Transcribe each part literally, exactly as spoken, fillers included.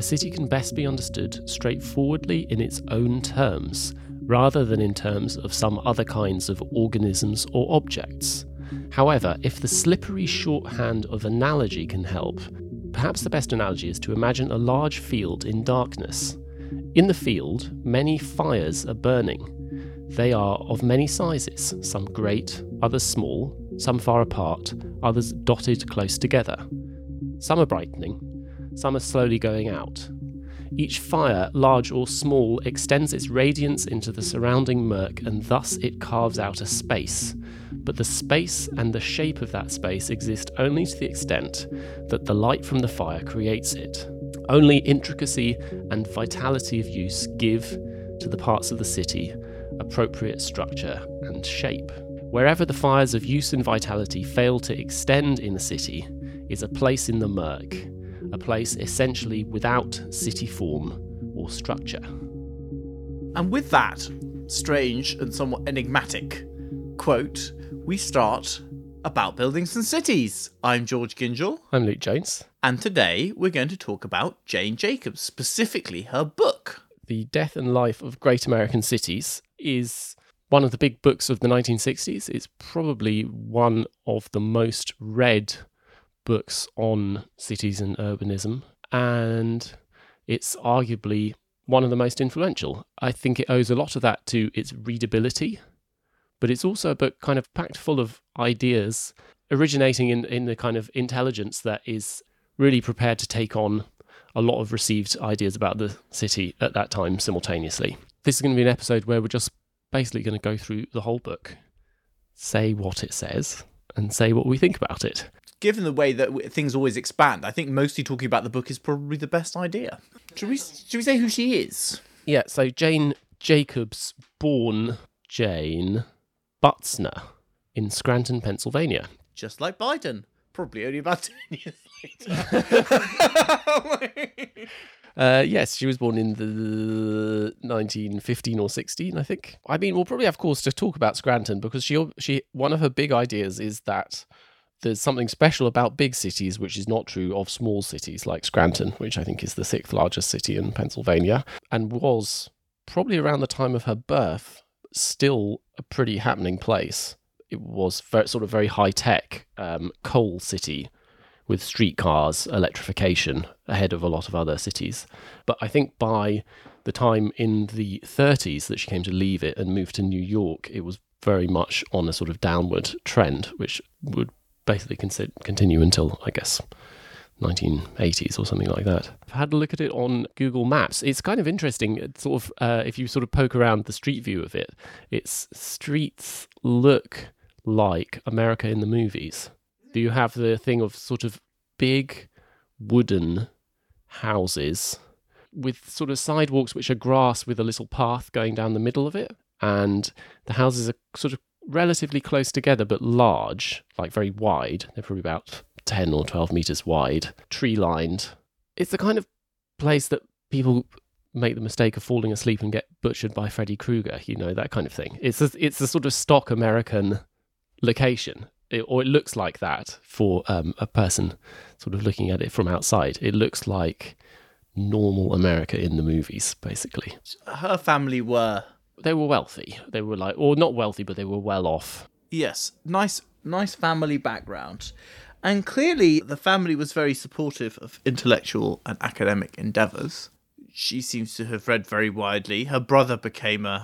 a city can best be understood straightforwardly in its own terms, rather than in terms of some other kinds of organisms or objects. However, if the slippery shorthand of analogy can help, perhaps the best analogy is to imagine a large field in darkness. In the field, many fires are burning. They are of many sizes, some great, others small, some far apart, others dotted close together. Some are brightening, some are slowly going out. Each fire, large or small, extends its radiance into the surrounding murk, and thus it carves out a space. But the space and the shape of that space exist only to the extent that the light from the fire creates it. Only intricacy and vitality of use give to the parts of the city appropriate structure and shape. Wherever the fires of use and vitality fail to extend in the city is a place in the murk, a place essentially without city form or structure. And with that strange and somewhat enigmatic quote, we start About Buildings and Cities. I'm George Gingell. I'm Luke Jones. And today we're going to talk about Jane Jacobs, specifically her book. The Death and Life of Great American Cities is one of the big books of the nineteen sixties. It's probably one of the most read books on cities and urbanism, and it's arguably one of the most influential. I think it owes a lot of that to its readability, but it's also a book kind of packed full of ideas originating in, in the kind of intelligence that is really prepared to take on a lot of received ideas about the city at that time simultaneously. This is going to be an episode where we're just basically going to go through the whole book, say what it says, and say what we think about it. Given the way that things always expand, I think mostly talking about the book is probably the best idea. Should we, should we say who she is? Yeah, so Jane Jacobs, born Jane Butzner in Scranton, Pennsylvania. Just like Biden. Probably only about ten years later. uh, yes, she was born in the nineteen fifteen or sixteen, I think. I mean, we'll probably have cause to talk about Scranton because she, she one of her big ideas is that there's something special about big cities, which is not true of small cities like Scranton, which I think is the sixth largest city in Pennsylvania, and was, probably around the time of her birth, still a pretty happening place. It was very, sort of very high-tech um, coal city with streetcars, electrification, ahead of a lot of other cities. But I think by the time in the thirties that she came to leave it and move to New York, it was very much on a sort of downward trend, which would basically con- continue until, I guess, nineteen eighties or something like that. I've had a look at it on Google Maps. It's kind of interesting. It's sort of uh, if you sort of poke around the street view of it, its streets look like America in the movies. Do you have the thing of sort of big wooden houses with sort of sidewalks which are grass with a little path going down the middle of it, and the houses are sort of relatively close together but large, like very wide. They're probably about ten or twelve meters wide, tree lined. It's the kind of place that people make the mistake of falling asleep and get butchered by Freddy Krueger, you know, that kind of thing. It's a, it's a sort of stock American location, it, or it looks like that for um, a person sort of looking at it from outside. It looks like normal America in the movies, basically. Her family were... They were wealthy. They were like, or not wealthy, but they were well off. Yes, nice, nice family background. And clearly the family was very supportive of intellectual and academic endeavours. She seems to have read very widely. Her brother became a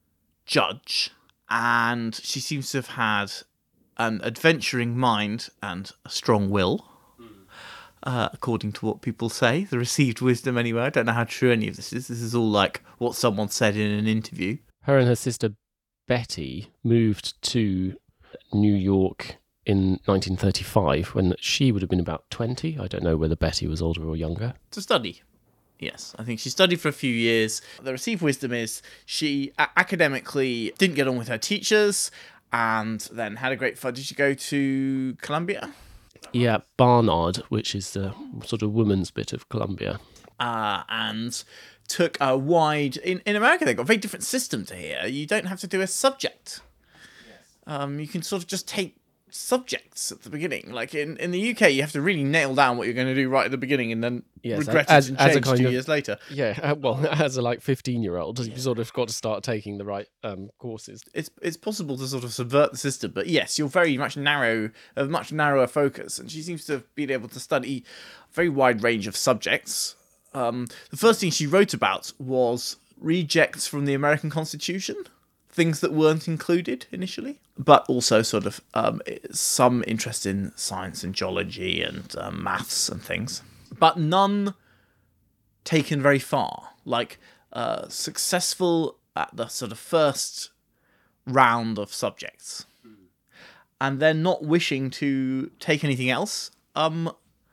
judge, and she seems to have had an adventuring mind and a strong will, mm. uh, according to what people say. The received wisdom, anyway. I don't know how true any of this is. This is all like what someone said in an interview. Her and her sister Betty moved to New York in nineteen thirty-five, when she would have been about twenty. I don't know whether Betty was older or younger. To study. Yes, I think she studied for a few years. The received wisdom is she a- academically didn't get on with her teachers and then had a great fun. Did she go to Columbia? Yeah, Barnard, which is the sort of women's bit of Columbia. Uh, and took a wide... In, in America, they've got a very different system to here. You don't have to do a subject. Yes. Um, you can sort of just take subjects at the beginning. Like in, in the U K, you have to really nail down what you're going to do right at the beginning and then Yes, regret as- it and as a change kind two of- years later. Yeah, uh, well, as a like fifteen year old, you sort of got to start taking the right um, courses. It's it's possible to sort of subvert the system, but yes, you're very much narrow, a much narrower focus, and she seems to have been able to study a very wide range of subjects. Um, the first thing she wrote about was rejects from the American Constitution, things that weren't included initially, but also sort of um, some interest in science and geology and um, maths and things, but none taken very far. Like uh, successful at the sort of first round of subjects, and then not wishing to take anything else, um,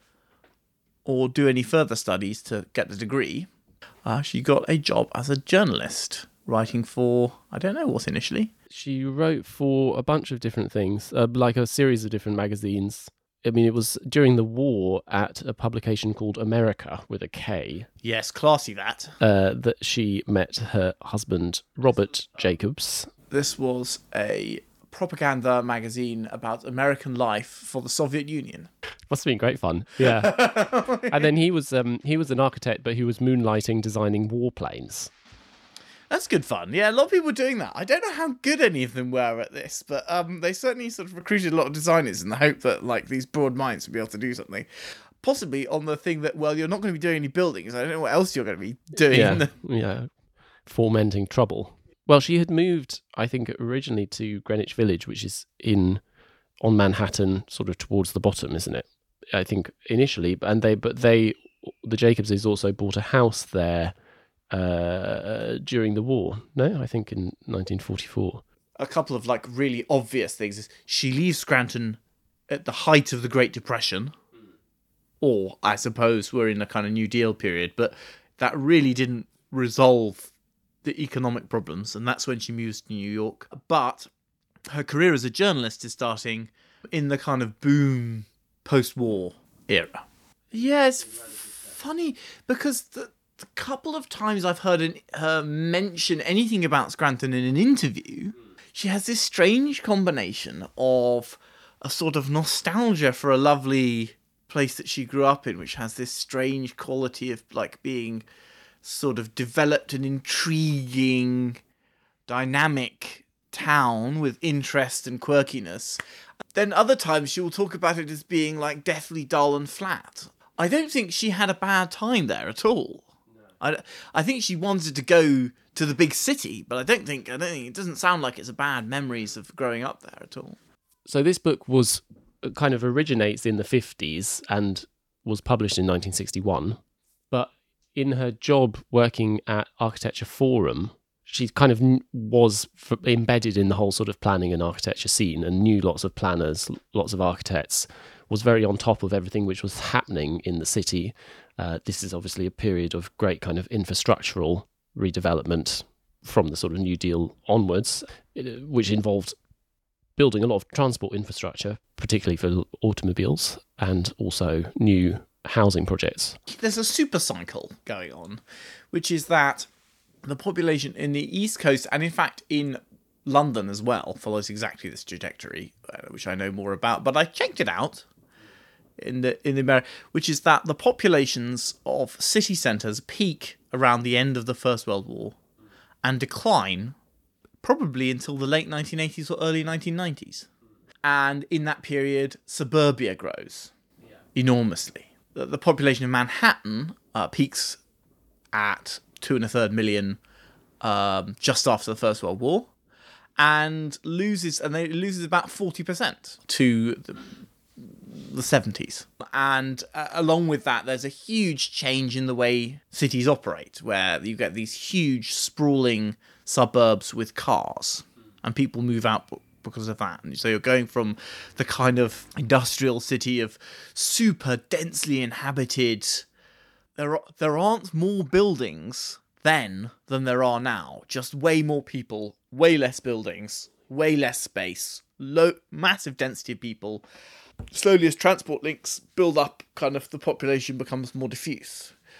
or do any further studies to get the degree. Uh, she got a job as a journalist, writing for, I don't know what initially. She wrote for a bunch of different things, uh, like a series of different magazines. I mean, it was during the war at a publication called America with a K Yes, classy that. uh, that she met her husband, Robert Jacobs. This was a propaganda magazine about American life for the Soviet Union. Must have been great fun. Yeah. And then he was um, he was an architect, but he was moonlighting designing warplanes. That's good fun. Yeah, a lot of people were doing that. I don't know how good any of them were at this, but um, they certainly sort of recruited a lot of designers in the hope that like these broad minds would be able to do something. Possibly on the thing that, well, you're not going to be doing any buildings. I don't know what else you're going to be doing. Yeah, yeah, fomenting trouble. Well, she had moved, I think, originally to Greenwich Village, which is in on Manhattan, sort of towards the bottom, isn't it? I think initially, and they, but they, the Jacobses also bought a house there uh, during the war. No, I think in nineteen forty-four. A couple of like really obvious things is she leaves Scranton at the height of the Great Depression, or I suppose we're in a kind of New Deal period, but that really didn't resolve the economic problems, and that's when she moves to New York. But her career as a journalist is starting in the kind of boom post-war era. Yeah, it's f- funny because the, the couple of times I've heard an, her mention anything about Scranton in an interview, she has this strange combination of a sort of nostalgia for a lovely place that she grew up in, which has this strange quality of like being sort of developed an intriguing, dynamic town with interest and quirkiness. Then other times she will talk about it as being like deathly dull and flat. I don't think she had a bad time there at all. No. I, I think she wanted to go to the big city, but I don't think I don't think it doesn't sound like it's a bad memories of growing up there at all. So this book was kind of originates in the fifties and was published in nineteen sixty-one, but in her job working at Architecture Forum, she kind of was embedded in the whole sort of planning and architecture scene and knew lots of planners, lots of architects, was very on top of everything which was happening in the city. Uh, this is obviously a period of great kind of infrastructural redevelopment from the sort of New Deal onwards, which involved building a lot of transport infrastructure, particularly for automobiles, and also new housing projects. There's a super cycle going on, which is that the population in the East Coast, and in fact in London as well, follows exactly this trajectory, uh, which I know more about, but I checked it out in the in the America, which is that the populations of city centres peak around the end of the First World War and decline probably until the late nineteen eighties or early nineteen nineties. And in that period, suburbia grows yeah. enormously. The, the population of Manhattan uh, peaks at two and a third million um, just after the First World War, and loses and they loses about forty percent to the, the seventies. And uh, along with that, there's a huge change in the way cities operate, where you get these huge sprawling suburbs with cars, and people move out because of that. And so you're going from the kind of industrial city of super densely inhabited. There are, there aren't more buildings then than there are now. Just way more people, way less buildings, way less space, low, massive density of people. Slowly as transport links build up, kind of the population becomes more diffuse.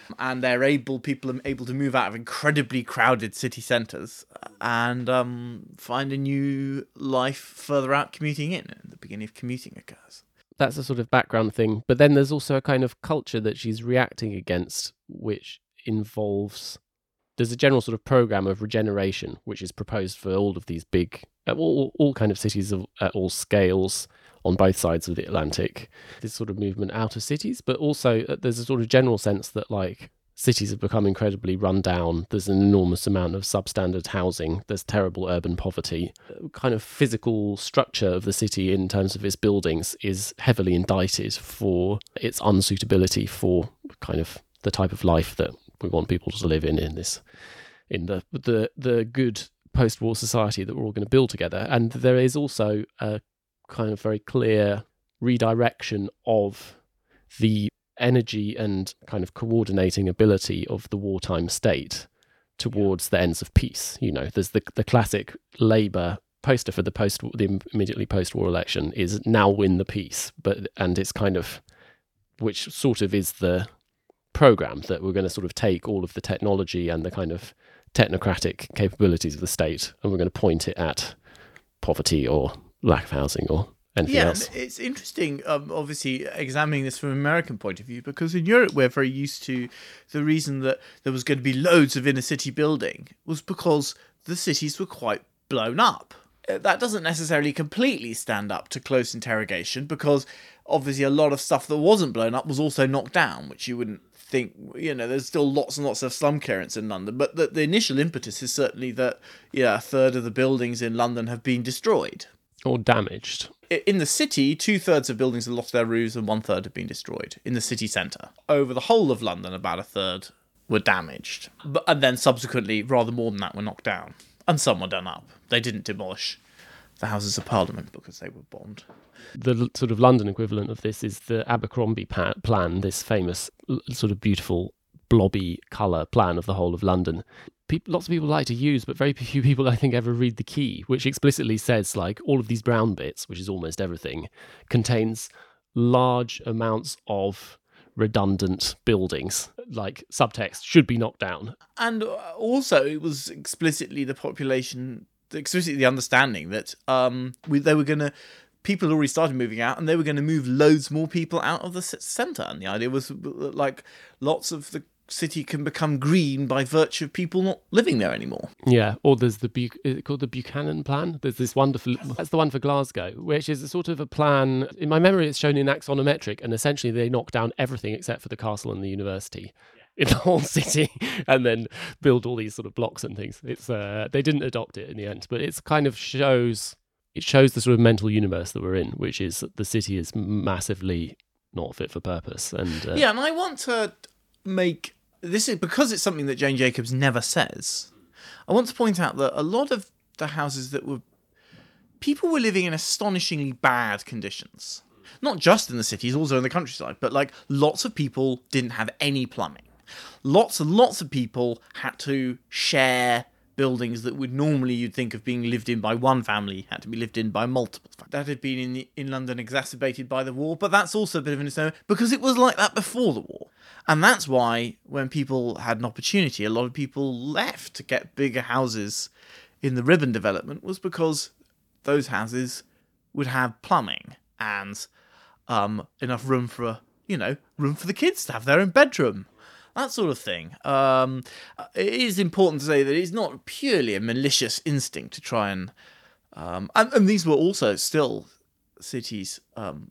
and they're able people are able to move out of incredibly crowded city centres and um, find a new life further out commuting in, and the beginning of commuting occurs. That's a sort of background thing. But then there's also a kind of culture that she's reacting against, which involves... There's a general sort of program of regeneration, which is proposed for all of these big, all, all kind of cities of, at all scales on both sides of the Atlantic. This sort of movement out of cities, but also there's a sort of general sense that like cities have become incredibly run down. There's an enormous amount of substandard housing. There's terrible urban poverty. Kind of physical structure of the city in terms of its buildings is heavily indicted for its unsuitability for kind of the type of life that we want people to live in in this, in the the the good post-war society that we're all going to build together. And there is also a kind of very clear redirection of the energy and kind of coordinating ability of the wartime state towards the ends of peace. You know, there's the the classic Labour poster for the post the immediately post-war election is "Now win the peace," but and it's kind of, which sort of is the program that we're going to sort of take all of the technology and the kind of technocratic capabilities of the state and we're going to point it at poverty or lack of housing or anything yeah, else. It's interesting, um, obviously, examining this from an American point of view, because in Europe we're very used to the reason that there was going to be loads of inner city building was because the cities were quite blown up. That doesn't necessarily completely stand up to close interrogation, because obviously a lot of stuff that wasn't blown up was also knocked down, which you wouldn't think, you know, there's still lots and lots of slum clearance in London, but the, the initial impetus is certainly that, yeah, a third of the buildings in London have been destroyed. Or damaged. In the city, two-thirds of buildings have lost their roofs and one-third have been destroyed in the city centre. Over the whole of London, about a third were damaged. But, and then subsequently, rather more than that were knocked down. And some were done up. They didn't demolish the Houses of Parliament because they were bombed. The sort of London equivalent of this is the Abercrombie pa- plan, this famous sort of beautiful blobby colour plan of the whole of London. People, lots of people like to use, but very few people, I think, ever read the key, which explicitly says, like, all of these brown bits, which is almost everything, contains large amounts of redundant buildings. Like, subtext should be knocked down. And also, it was explicitly the population, explicitly the understanding that um, we, they were going to, people had already started moving out, and they were going to move loads more people out of the centre. And the idea was, like, lots of the city can become green by virtue of people not living there anymore. Yeah, or there's the Bu- is it called the Buchanan plan? There's this wonderful, that's the one for Glasgow, which is a sort of a plan. In my memory, it's shown in axonometric, and essentially they knock down everything except for the castle and the university in the whole city, and then build all these sort of blocks and things. It's uh, they didn't adopt it in the end, but it's kind of shows it shows the sort of mental universe that we're in, which is that the city is massively not fit for purpose. And uh, yeah, and I want to make this is because it's something that Jane Jacobs never says. I want to point out that a lot of the houses that were people were living in astonishingly bad conditions, not just in the cities, also in the countryside. But like lots of people didn't have any plumbing. Lots and lots of people had to share buildings that would normally you'd think of being lived in by one family had to be lived in by multiple. That had been in in London exacerbated by the war, but that's also a bit of an issue because it was like that before the war. And that's why when people had an opportunity, a lot of people left to get bigger houses in the Ribbon development was because those houses would have plumbing and um, enough room for, you know, room for the kids to have their own bedroom. That sort of thing. Um, it is important to say that it's not purely a malicious instinct to try and... Um, and, and these were also still cities um,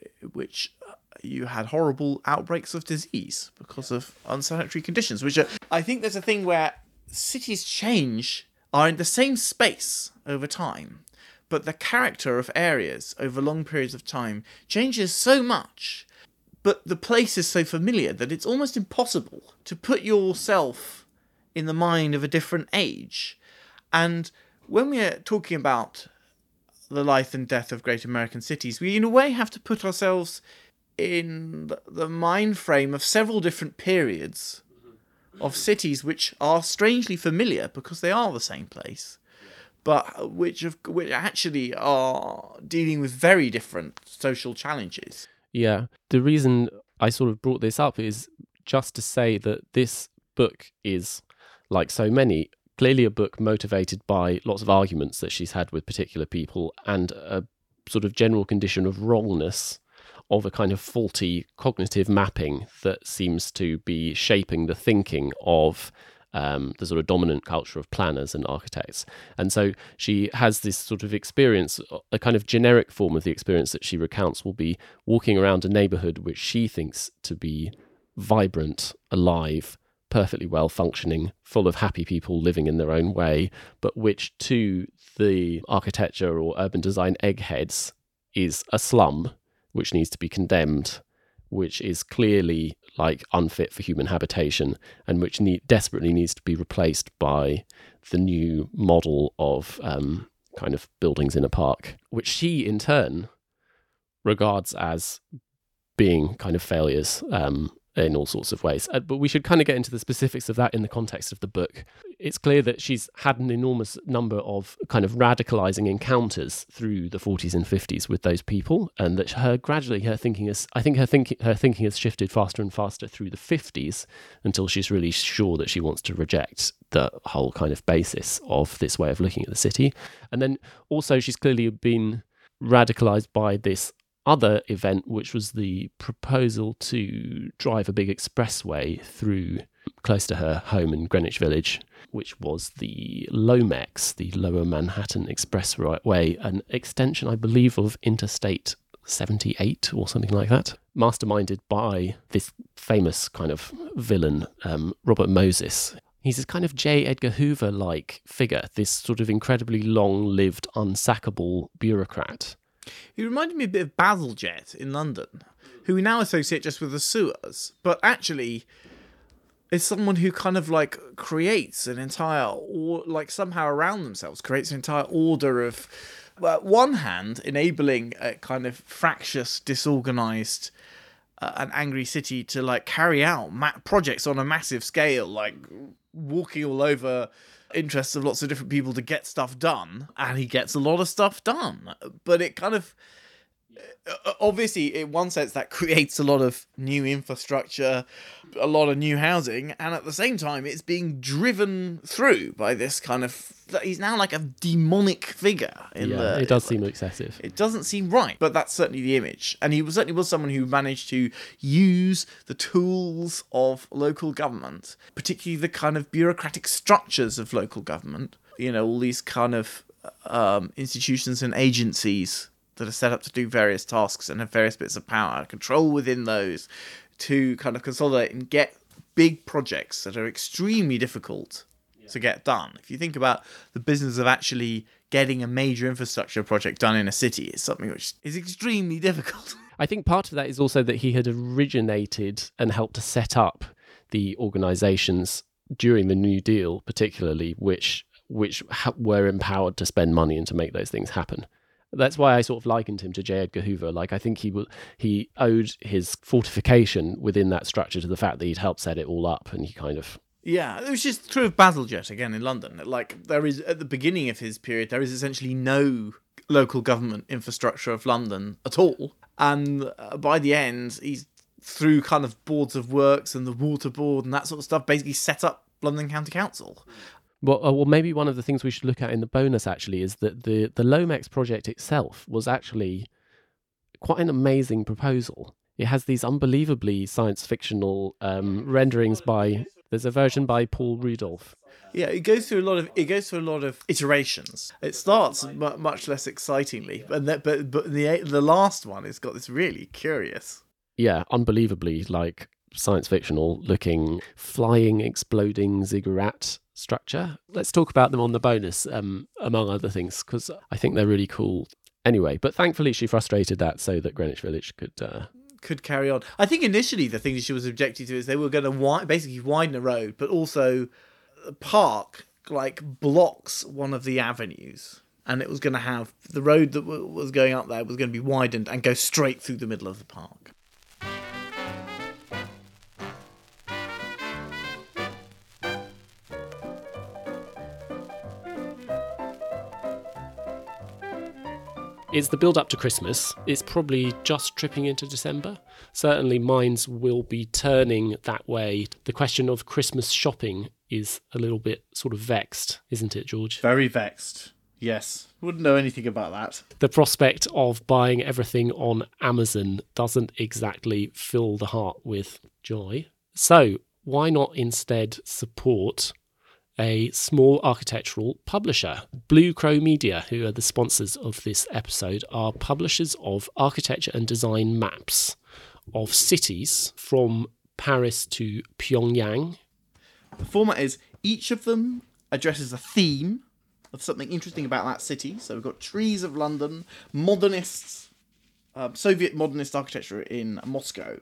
which you had horrible outbreaks of disease because of unsanitary conditions, which are, I think there's a thing where cities change, are in the same space over time, but the character of areas over long periods of time changes so much. But the place is so familiar that it's almost impossible to put yourself in the mind of a different age. And when we're talking about the life and death of great American cities, we in a way have to put ourselves in the mind frame of several different periods of cities which are strangely familiar because they are the same place, but which, have, which actually are dealing with very different social challenges. Yeah. The reason I sort of brought this up is just to say that this book is, like so many, clearly a book motivated by lots of arguments that she's had with particular people and a sort of general condition of wrongness, of a kind of faulty cognitive mapping that seems to be shaping the thinking of um, the sort of dominant culture of planners and architects. And so she has this sort of experience, a kind of generic form of the experience that she recounts will be walking around a neighbourhood which she thinks to be vibrant, alive, perfectly well functioning, full of happy people living in their own way, but which to the architecture or urban design eggheads is a slum which needs to be condemned, which is clearly like unfit for human habitation, and which need, desperately needs to be replaced by the new model of um, kind of buildings in a park, which she in turn regards as being kind of failures um, in all sorts of ways. Uh, but we should kind of get into the specifics of that in the context of the book. It's clear that she's had an enormous number of kind of radicalizing encounters through the forties and fifties with those people, and that her gradually her thinking is, I think her thinking her thinking has shifted faster and faster through the fifties until she's really sure that she wants to reject the whole kind of basis of this way of looking at the city. And then also she's clearly been radicalized by this other event, which was the proposal to drive a big expressway through close to her home in Greenwich Village, which was the Lomex, the Lower Manhattan Expressway, an extension, I believe, of Interstate seventy-eight or something like that, masterminded by this famous kind of villain, um, Robert Moses. He's this kind of J. Edgar Hoover-like figure, this sort of incredibly long-lived, unsackable bureaucrat. He reminded me a bit of Bazalgette in London, who we now associate just with the sewers, but actually is someone who kind of like creates an entire, or like somehow around themselves, creates an entire order of, well, on one hand, enabling a kind of fractious, disorganized, uh, an angry city to like carry out ma- projects on a massive scale, like walking all over interests of lots of different people to get stuff done, and he gets a lot of stuff done. But it kind of, obviously, in one sense, that creates a lot of new infrastructure, a lot of new housing, and at the same time, it's being driven through by this kind of, he's now like a demonic figure. In yeah, the, it does in, seem excessive. It doesn't seem right, but that's certainly the image. And he was, certainly was someone who managed to use the tools of local government, particularly the kind of bureaucratic structures of local government, you know, all these kind of um, institutions and agencies that are set up to do various tasks and have various bits of power, control within those to kind of consolidate and get big projects that are extremely difficult yeah. to get done. If you think about the business of actually getting a major infrastructure project done in a city, it's something which is extremely difficult. I think part of that is also that he had originated and helped to set up the organisations during the New Deal, particularly, which which ha- were empowered to spend money and to make those things happen. That's why I sort of likened him to J. Edgar Hoover. Like, I think he w- he owed his fortification within that structure to the fact that he'd helped set it all up, and he kind of... Yeah, it was just true of Bazalgette, again, in London. Like, there is, at the beginning of his period, there is essentially no local government infrastructure of London at all. And uh, by the end, he's, through kind of boards of works and the water board and that sort of stuff, basically set up London County Council. Well, uh, well, maybe one of the things we should look at in the bonus, actually, is that the, the Lomex project itself was actually quite an amazing proposal. It has these unbelievably science-fictional um, renderings by... There's a version by Paul Rudolph. Yeah, it goes through a lot of it goes through a lot of iterations. It starts m- much less excitingly, and that, but but the the last one has got this really curious. Yeah, unbelievably like science-fictional looking, flying, exploding ziggurat structure. Let's talk about them on the bonus, um, among other things, because I think they're really cool. Anyway, but thankfully she frustrated that so that Greenwich Village could... Uh... could carry on. I think initially the thing that she was objecting to is they were going to wi- basically widen the road, but also the park like blocks one of the avenues, and it was going to have the road that w- was going up there was going to be widened and go straight through the middle of the park. It's the build up to Christmas. It's probably just tripping into December. Certainly minds will be turning that way. The question of Christmas shopping is a little bit sort of vexed, isn't it, George? Very vexed. Yes. Wouldn't know anything about that. The prospect of buying everything on Amazon doesn't exactly fill the heart with joy. So why not instead support a small architectural publisher? Blue Crow Media, who are the sponsors of this episode, are publishers of architecture and design maps of cities from Paris to Pyongyang. The format is each of them addresses a theme of something interesting about that city. So we've got Trees of London, Modernists, uh, Soviet modernist architecture in Moscow,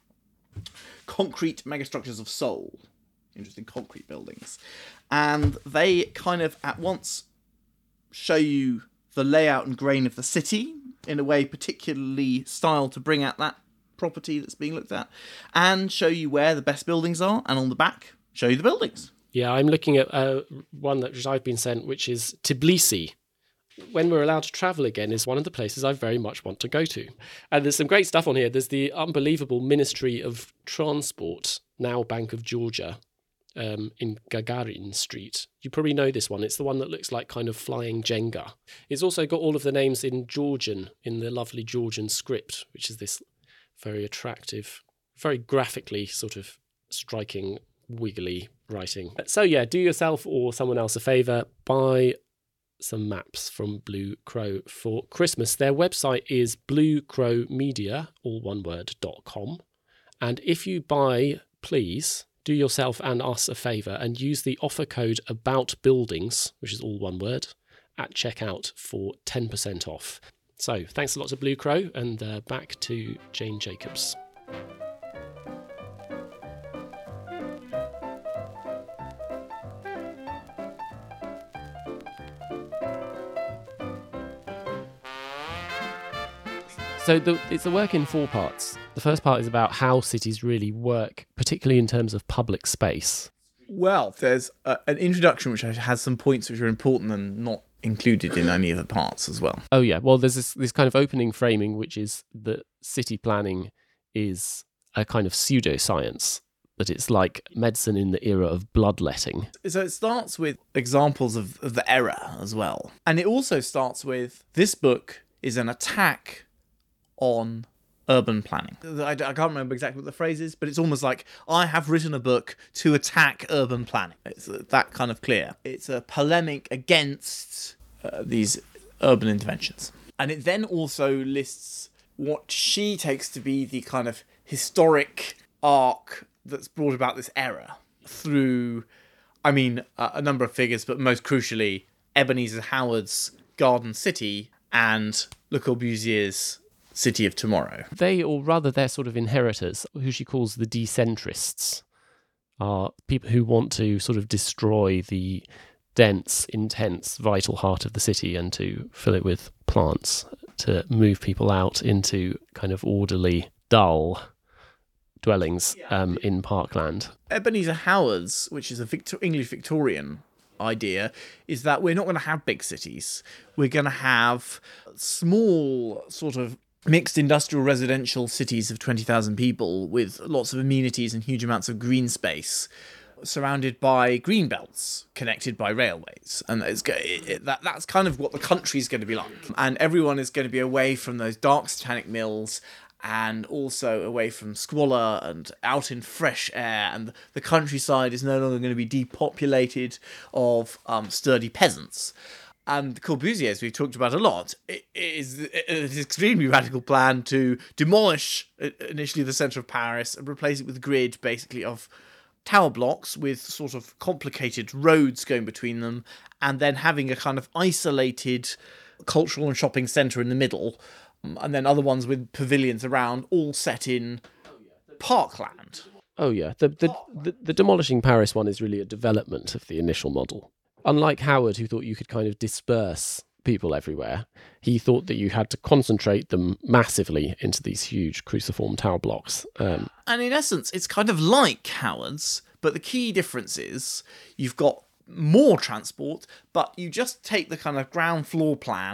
Concrete megastructures of Seoul, interesting concrete buildings. And they kind of at once show you the layout and grain of the city in a way particularly styled to bring out that property that's being looked at, and show you where the best buildings are, and on the back, show you the buildings. Yeah, I'm looking at uh, one that which I've been sent, which is Tbilisi. When we're allowed to travel again, is one of the places I very much want to go to. And there's some great stuff on here. There's the unbelievable Ministry of Transport, now Bank of Georgia, um, in Gagarin Street. You probably know this one. It's the one that looks like kind of flying Jenga. It's also got all of the names in Georgian, in the lovely Georgian script, which is this very attractive, very graphically sort of striking, wiggly writing. So yeah, do yourself or someone else a favour, buy some maps from Blue Crow for Christmas. Their website is blue crow media, all one word, dot com. And if you buy, please do yourself and us a favour and use the offer code about buildings, which is all one word, at checkout for ten percent off. So thanks a lot to Blue Crow, and uh, back to Jane Jacobs. So the, it's a work in four parts. The first part is about how cities really work, particularly in terms of public space. Well, there's a, an introduction which has some points which are important and not included in any of the parts as well. Oh yeah, well there's this, this kind of opening framing, which is that city planning is a kind of pseudoscience, that it's like medicine in the era of bloodletting. So it starts with examples of, of the error as well. And it also starts with, this book is an attack on urban planning. I, I can't remember exactly what the phrase is, but it's almost like, I have written a book to attack urban planning. It's that kind of clear. It's a polemic against uh, these urban interventions. And it then also lists what she takes to be the kind of historic arc that's brought about this error through, I mean, uh, a number of figures, but most crucially, Ebenezer Howard's Garden City and Le Corbusier's City of Tomorrow. They, or rather their sort of inheritors, who she calls the decentrists, are people who want to sort of destroy the dense, intense, vital heart of the city and to fill it with plants, to move people out into kind of orderly, dull dwellings um, in parkland. Ebenezer Howard's, which is a Victor- English Victorian idea, is that we're not going to have big cities. We're going to have small sort of mixed industrial residential cities of twenty thousand people with lots of amenities and huge amounts of green space, surrounded by green belts connected by railways. And it's, it, it, that, that's kind of what the country's going to be like. And everyone is going to be away from those dark satanic mills, and also away from squalor and out in fresh air. And the countryside is no longer going to be depopulated of um, sturdy peasants. And Corbusier, as we've talked about a lot, it is an extremely radical plan to demolish initially the centre of Paris and replace it with a grid, basically, of tower blocks with sort of complicated roads going between them, and then having a kind of isolated cultural and shopping centre in the middle, and then other ones with pavilions around, all set in parkland. Oh yeah, the the, the the demolishing Paris one is really a development of the initial model. Unlike Howard, who thought you could kind of disperse people everywhere, he thought that you had to concentrate them massively into these huge cruciform tower blocks. Um, and in essence, it's kind of like Howard's, but the key difference is you've got more transport, but you just take the kind of ground floor plan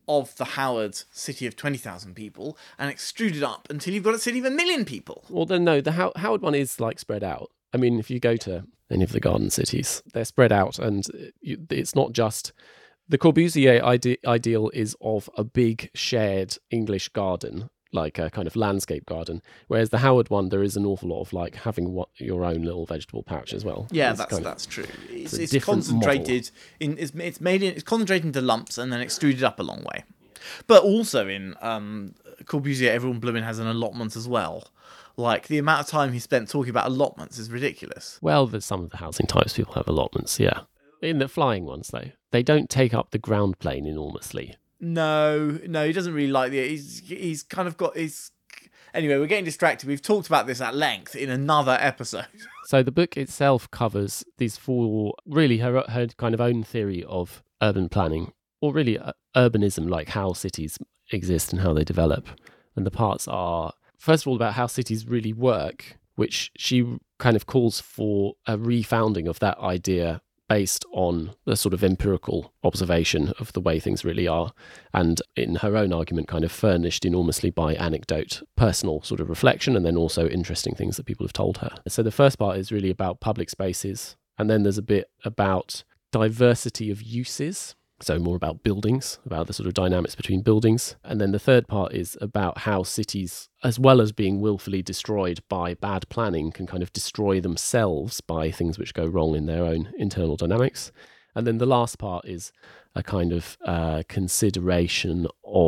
of the Howard city of twenty thousand people and extrude it up until you've got a city of a million people. Well, then, no, the How- Howard one is like spread out. I mean, if you go to any of the garden cities, they're spread out, and you, it's not just... The Corbusier ide- ideal is of a big shared English garden, like a kind of landscape garden, whereas the Howard one, there is an awful lot of like having what, your own little vegetable patch as well. Yeah, it's that's kind of, that's true. It's, it's, it's concentrated in it's, it's made in, it's concentrated into lumps and then extruded up a long way. But also in um, Corbusier, everyone blooming has an allotment as well. Like, the amount of time he spent talking about allotments is ridiculous. Well, there's some of the housing types people have allotments, yeah. In the flying ones, though, they don't take up the ground plane enormously. No, no, he doesn't really like the. He's he's kind of got his. Anyway, we're getting distracted. We've talked about this at length in another episode. So the book itself covers these four, really her her kind of own theory of urban planning, or really uh, urbanism, like how cities exist and how they develop. And the parts are, first of all, about how cities really work, which she kind of calls for a refounding of that idea based on the sort of empirical observation of the way things really are, and in her own argument kind of furnished enormously by anecdote, personal sort of reflection, and then also interesting things that people have told her. So the first part is really about public spaces, and then there's a bit about diversity of uses, so more about buildings, about the sort of dynamics between buildings. And then the third part is about how cities, as well as being willfully destroyed by bad planning, can kind of destroy themselves by things which go wrong in their own internal dynamics. And then the last part is a kind of uh, consideration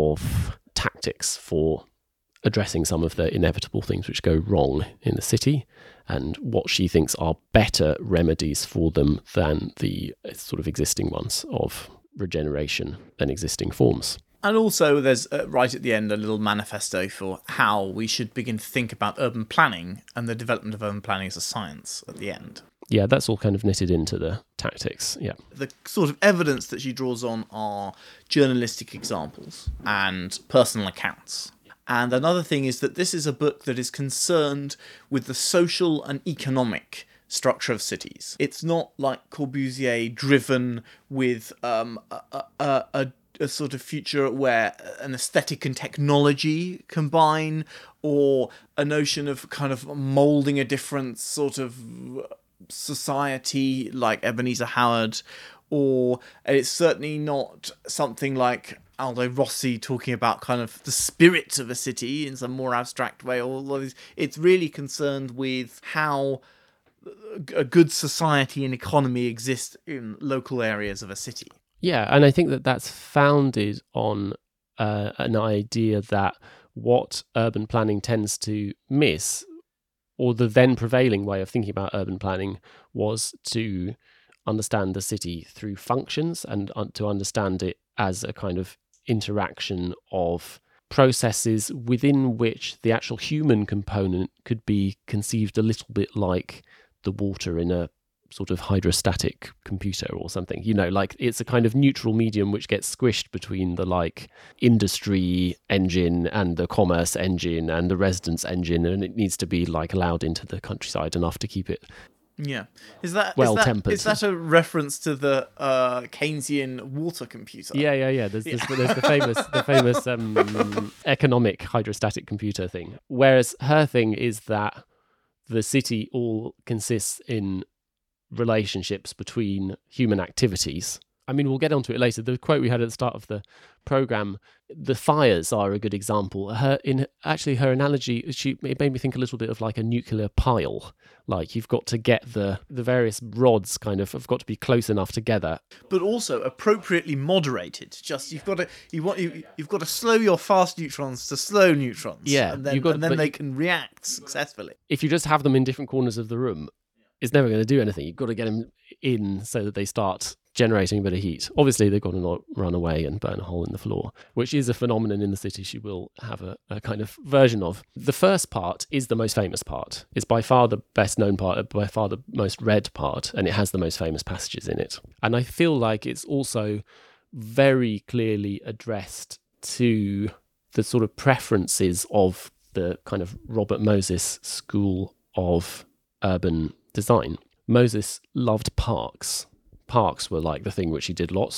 of tactics for addressing some of the inevitable things which go wrong in the city, and what she thinks are better remedies for them than the sort of existing ones of regeneration than existing forms. And also there's, uh, right at the end, a little manifesto for how we should begin to think about urban planning and the development of urban planning as a science at the end. Yeah, that's all kind of knitted into the tactics, yeah. The sort of evidence that she draws on are journalistic examples and personal accounts. And another thing is that this is a book that is concerned with the social and economic structure of cities. It's not like Corbusier driven with um, a, a, a, a sort of future where an aesthetic and technology combine, or a notion of kind of moulding a different sort of society like Ebenezer Howard, or it's certainly not something like Aldo Rossi talking about kind of the spirit of a city in some more abstract way. All of these, it's really concerned with how a good society and economy exist in local areas of a city. Yeah, and I think that that's founded on uh, an idea that what urban planning tends to miss, or the then prevailing way of thinking about urban planning, was to understand the city through functions and uh, to understand it as a kind of interaction of processes within which the actual human component could be conceived a little bit like the water in a sort of hydrostatic computer or something, you know, like it's a kind of neutral medium which gets squished between the like industry engine and the commerce engine and the residence engine, and it needs to be like allowed into the countryside enough to keep it yeah is that well is that, tempered. Is that a reference to the uh Keynesian water computer? Yeah, yeah, yeah. There's, Yeah. there's, there's the famous, the famous um, economic hydrostatic computer thing. Whereas her thing is that the city all consists in relationships between human activities. I mean, we'll get onto it later. The quote we had at the start of the program, the fires are a good example. Her in actually her analogy, she it made me think a little bit of like a nuclear pile. Like you've got to get the the various rods kind of have got to be close enough together, but also appropriately moderated. Just you've got to you want you you've got to slow your fast neutrons to slow neutrons. Yeah, and then, you've got- and then but they you- can react successfully. if you just have them in different corners of the room, it's never going to do anything. You've got to get them in so that they start generating a bit of heat. Obviously, they've got to not run away and burn a hole in the floor, which is a phenomenon in the city she will have a, a kind of version of. The first part is the most famous part. It's by far the best known part, by far the most read part, and it has the most famous passages in it. And I feel like it's also very clearly addressed to the sort of preferences of the kind of Robert Moses school of urban design. Moses loved parks. Parks were like the thing which he did lots,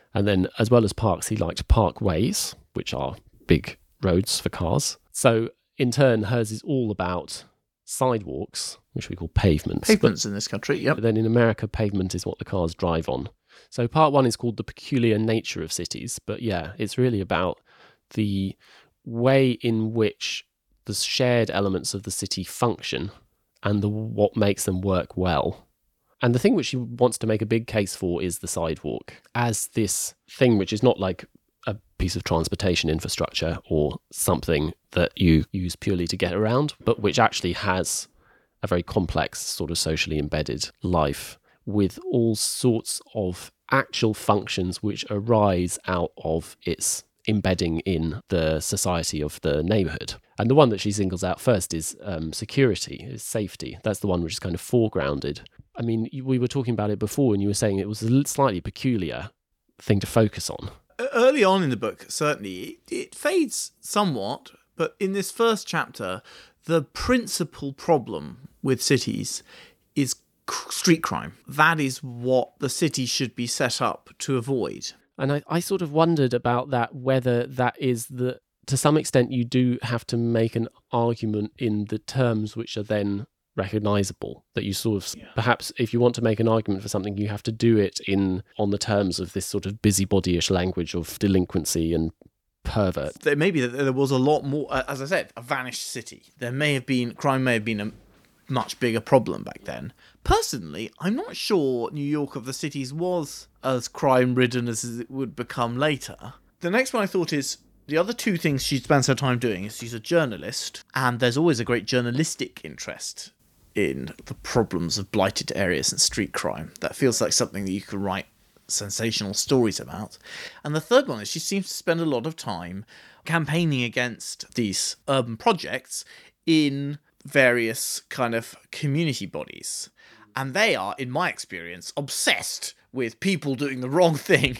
And then, as well as parks, he liked parkways, which are big roads for cars. So, in turn, hers is all about sidewalks, which we call pavements. Pavements but, in this country, yep. But then in America, pavement is what the cars drive on. So part one is called The Peculiar Nature of Cities. But yeah, it's really about the way in which the shared elements of the city function and the what makes them work well. And the thing which she wants to make a big case for is the sidewalk as this thing which is not like a piece of transportation infrastructure or something that you use purely to get around, but which actually has a very complex sort of socially embedded life with all sorts of actual functions which arise out of its embedding in the society of the neighbourhood. And the one that she singles out first is um, security, is safety. That's the one which is kind of foregrounded. I mean, we were talking about it before and you were saying it was a slightly peculiar thing to focus on. Early on in the book, certainly, it, it fades somewhat, but in this first chapter, the principal problem with cities is street crime. That is what the city should be set up to avoid. And I, I sort of wondered about that, whether that is the, to some extent, you do have to make an argument in the terms which are then recognisable, that you sort of, yeah. perhaps if you want to make an argument for something, you have to do it in on the terms of this sort of busybodyish language of delinquency and pervert. There may be that there was a lot more, as I said, a vanished city. There may have been, crime may have been a much bigger problem back then. Personally, I'm not sure New York of the cities was as crime-ridden as it would become later. The next one I thought is, the other two things she spends her time doing is she's a journalist, and there's always a great journalistic interest in the problems of blighted areas and street crime. That feels like something that you could write sensational stories about. And the third one is she seems to spend a lot of time campaigning against these urban projects in various kind of community bodies. And they are, in my experience, obsessed with people doing the wrong thing.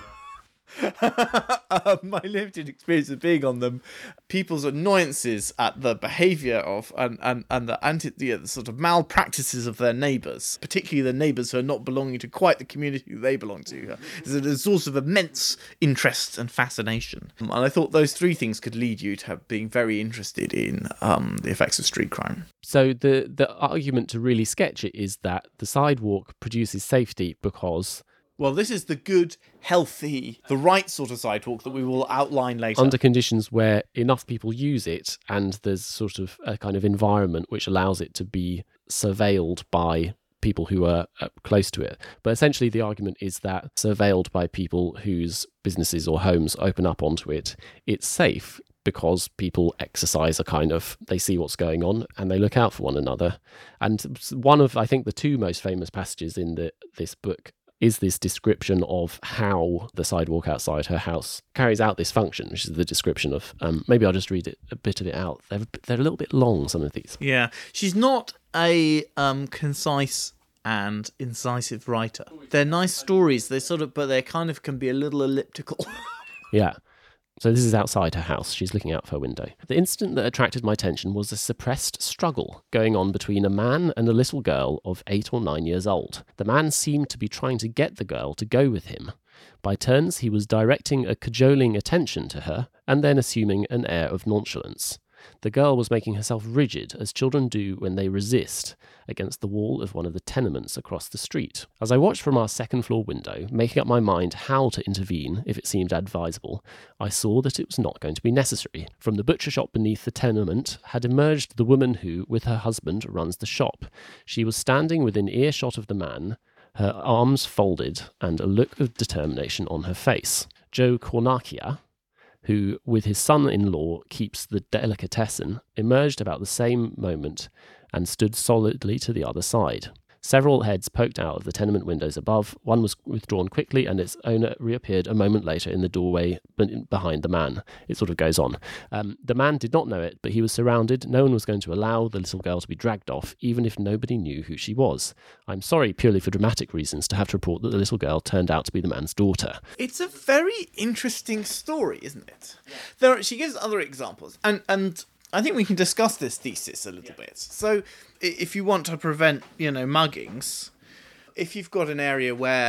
uh, my limited experience of being on them, people's annoyances at the behaviour of and, and, and the anti the, the sort of malpractices of their neighbours, particularly the neighbours who are not belonging to quite the community they belong to, is a source of immense interest and fascination. Um, and I thought those three things could lead you to have, being very interested in um, the effects of street crime. So the the argument to really sketch it is that the sidewalk produces safety because, well, this is the good, healthy, the right sort of sidewalk that we will outline later. Under conditions where enough people use it and there's sort of a kind of environment which allows it to be surveilled by people who are close to it. But essentially the argument is that surveilled by people whose businesses or homes open up onto it, it's safe because people exercise a kind of, they see what's going on and they look out for one another. And one of, I think, the two most famous passages in the this book is this description of how the sidewalk outside her house carries out this function, which is the description of, um, maybe I'll just read it, a bit of it out. They're, they're a little bit long, some of these. Yeah, she's not a um, concise and incisive writer. They're nice stories, they sort of, but they kind of can be a little elliptical. Yeah. So this is outside her house. She's looking out of her window. The incident that attracted my attention was a suppressed struggle going on between a man and a little girl of eight or nine years old. The man seemed to be trying to get the girl to go with him. By turns, he was directing a cajoling attention to her and then assuming an air of nonchalance. The girl was making herself rigid, as children do when they resist, against the wall of one of the tenements across the street. As I watched from our second-floor window, making up my mind how to intervene if it seemed advisable, I saw that it was not going to be necessary. From the butcher shop beneath the tenement had emerged the woman who, with her husband, runs the shop. She was standing within earshot of the man, her arms folded and a look of determination on her face. Joe Cornacchia, who, with his son-in-law, keeps the delicatessen, emerged about the same moment and stood solidly to the other side. Several heads poked out of the tenement windows above. One was withdrawn quickly, and its owner reappeared a moment later in the doorway behind the man. It sort of goes on. Um, the man did not know it, but he was surrounded. No one was going to allow the little girl to be dragged off, even if nobody knew who she was. I'm sorry, purely for dramatic reasons, to have to report that the little girl turned out to be the man's daughter. It's a very interesting story, isn't it? Yeah. There, are, she gives other examples, and and. I think we can discuss this thesis a little yeah. bit. So, if you want to prevent, you know, muggings, if you've got an area where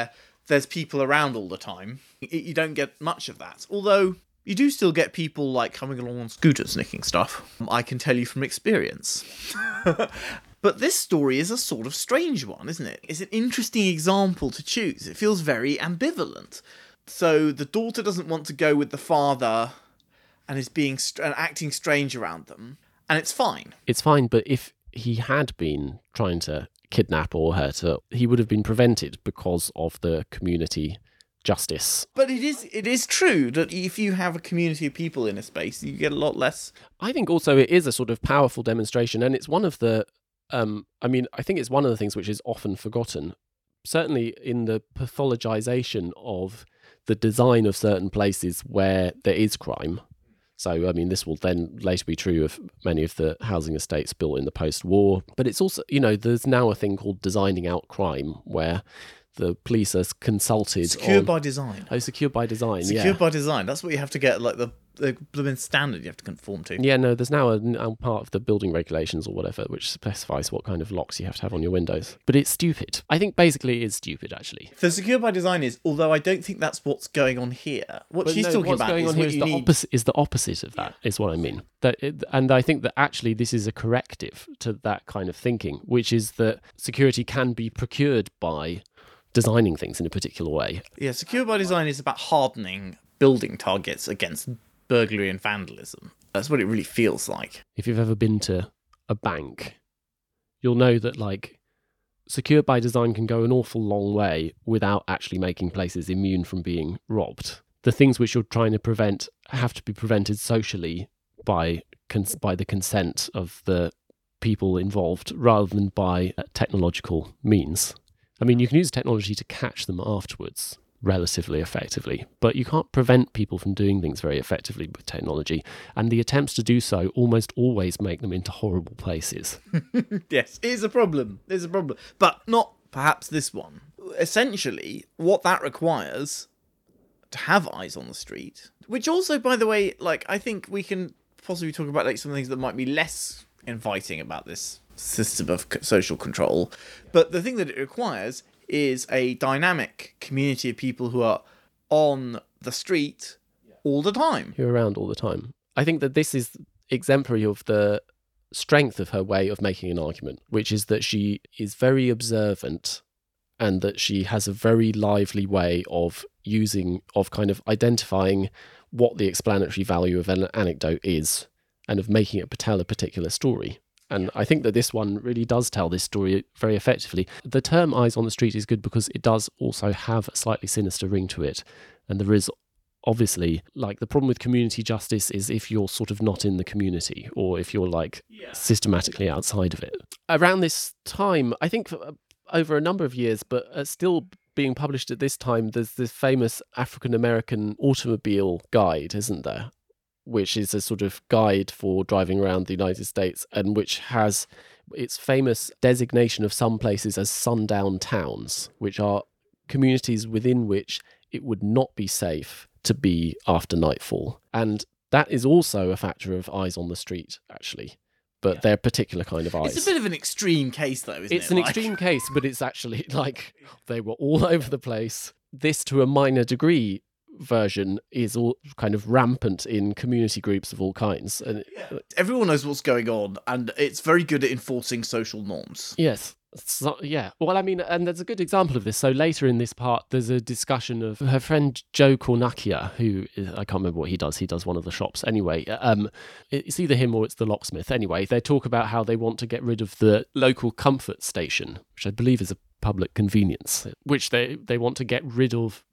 there's people around all the time. You don't get much of that. Although you do still get people like coming along on scooters nicking stuff. I can tell you from experience. But this story is a sort of strange one, isn't it? It's an interesting example to choose. It feels very ambivalent. So the daughter doesn't want to go with the father and is being st- and acting strange around them, and it's fine. It's fine, but if he had been trying to kidnap or hurt her, he would have been prevented because of the community justice. But it is it is true that if you have a community of people in a space, you get a lot less. I think also it is a sort of powerful demonstration, and it's one of the Um, I mean, I think it's one of the things which is often forgotten, certainly in the pathologization of the design of certain places where there is crime. So, I mean, this will then later be true of many of the housing estates built in the post-war. But it's also, you know, there's now a thing called designing out crime, where the police are consulted Secured on... by design. Oh, secured by design, Secured yeah. by design. That's what you have to get, like, the the blooming standard you have to conform to. Yeah, no, there's now a, a part of the building regulations or whatever which specifies what kind of locks you have to have on your windows. But it's stupid. I think basically it is stupid, actually. The secured by design is, although I don't think that's what's going on here. What But she's no, talking what's about going is on what here is you the need. opposite. Is the opposite of that? Is what I mean. That, it, and I think that actually this is a corrective to that kind of thinking, which is that security can be procured by designing things in a particular way. Yeah, secured by design is about hardening building targets against burglary and vandalism. That's what it really feels like. If you've ever been to a bank, you'll know that, like, secured by design can go an awful long way without actually making places immune from being robbed. The things which you're trying to prevent have to be prevented socially by cons- by the consent of the people involved rather than by uh, technological means. I mean, you can use technology to catch them afterwards relatively effectively, but you can't prevent people from doing things very effectively with technology, and the attempts to do so almost always make them into horrible places. Yes, it is a problem. It's a problem. But not perhaps this one. Essentially, what that requires to have eyes on the street, which also, by the way, like, I think we can possibly talk about like some things that might be less inviting about this system of social control, but the thing that it requires is a dynamic community of people who are on the street all the time. You're around all the time. I think that this is exemplary of the strength of her way of making an argument, which is that she is very observant and that she has a very lively way of using, of kind of identifying what the explanatory value of an anecdote is and of making it tell a particular story. And I think that this one really does tell this story very effectively. The term eyes on the street is good because it does also have a slightly sinister ring to it. And there is obviously, like, the problem with community justice is if you're sort of not in the community or if you're like yeah. systematically outside of it. Around this time, I think over a number of years, but uh, still being published at this time, there's this famous African-American automobile guide, isn't there? Which is a sort of guide for driving around the United States and which has its famous designation of some places as sundown towns, which are communities within which it would not be safe to be after nightfall. And that is also a factor of eyes on the street, actually. But yeah. they're a particular kind of eyes. It's a bit of an extreme case, though, isn't it's it? It's an like... extreme case, but it's actually like they were all over the place. This, to a minor degree, version is all kind of rampant in community groups of all kinds, and yeah. everyone knows what's going on, and it's very good at enforcing social norms. Yes. So, yeah. Well, I mean, and there's a good example of this. So later in this part, there's a discussion of her friend Joe Cornacchia, who is, I can't remember what he does. He does one of the shops. Anyway, um, it's either him or it's the locksmith. Anyway, they talk about how they want to get rid of the local comfort station, which I believe is a public convenience, which they, they want to get rid of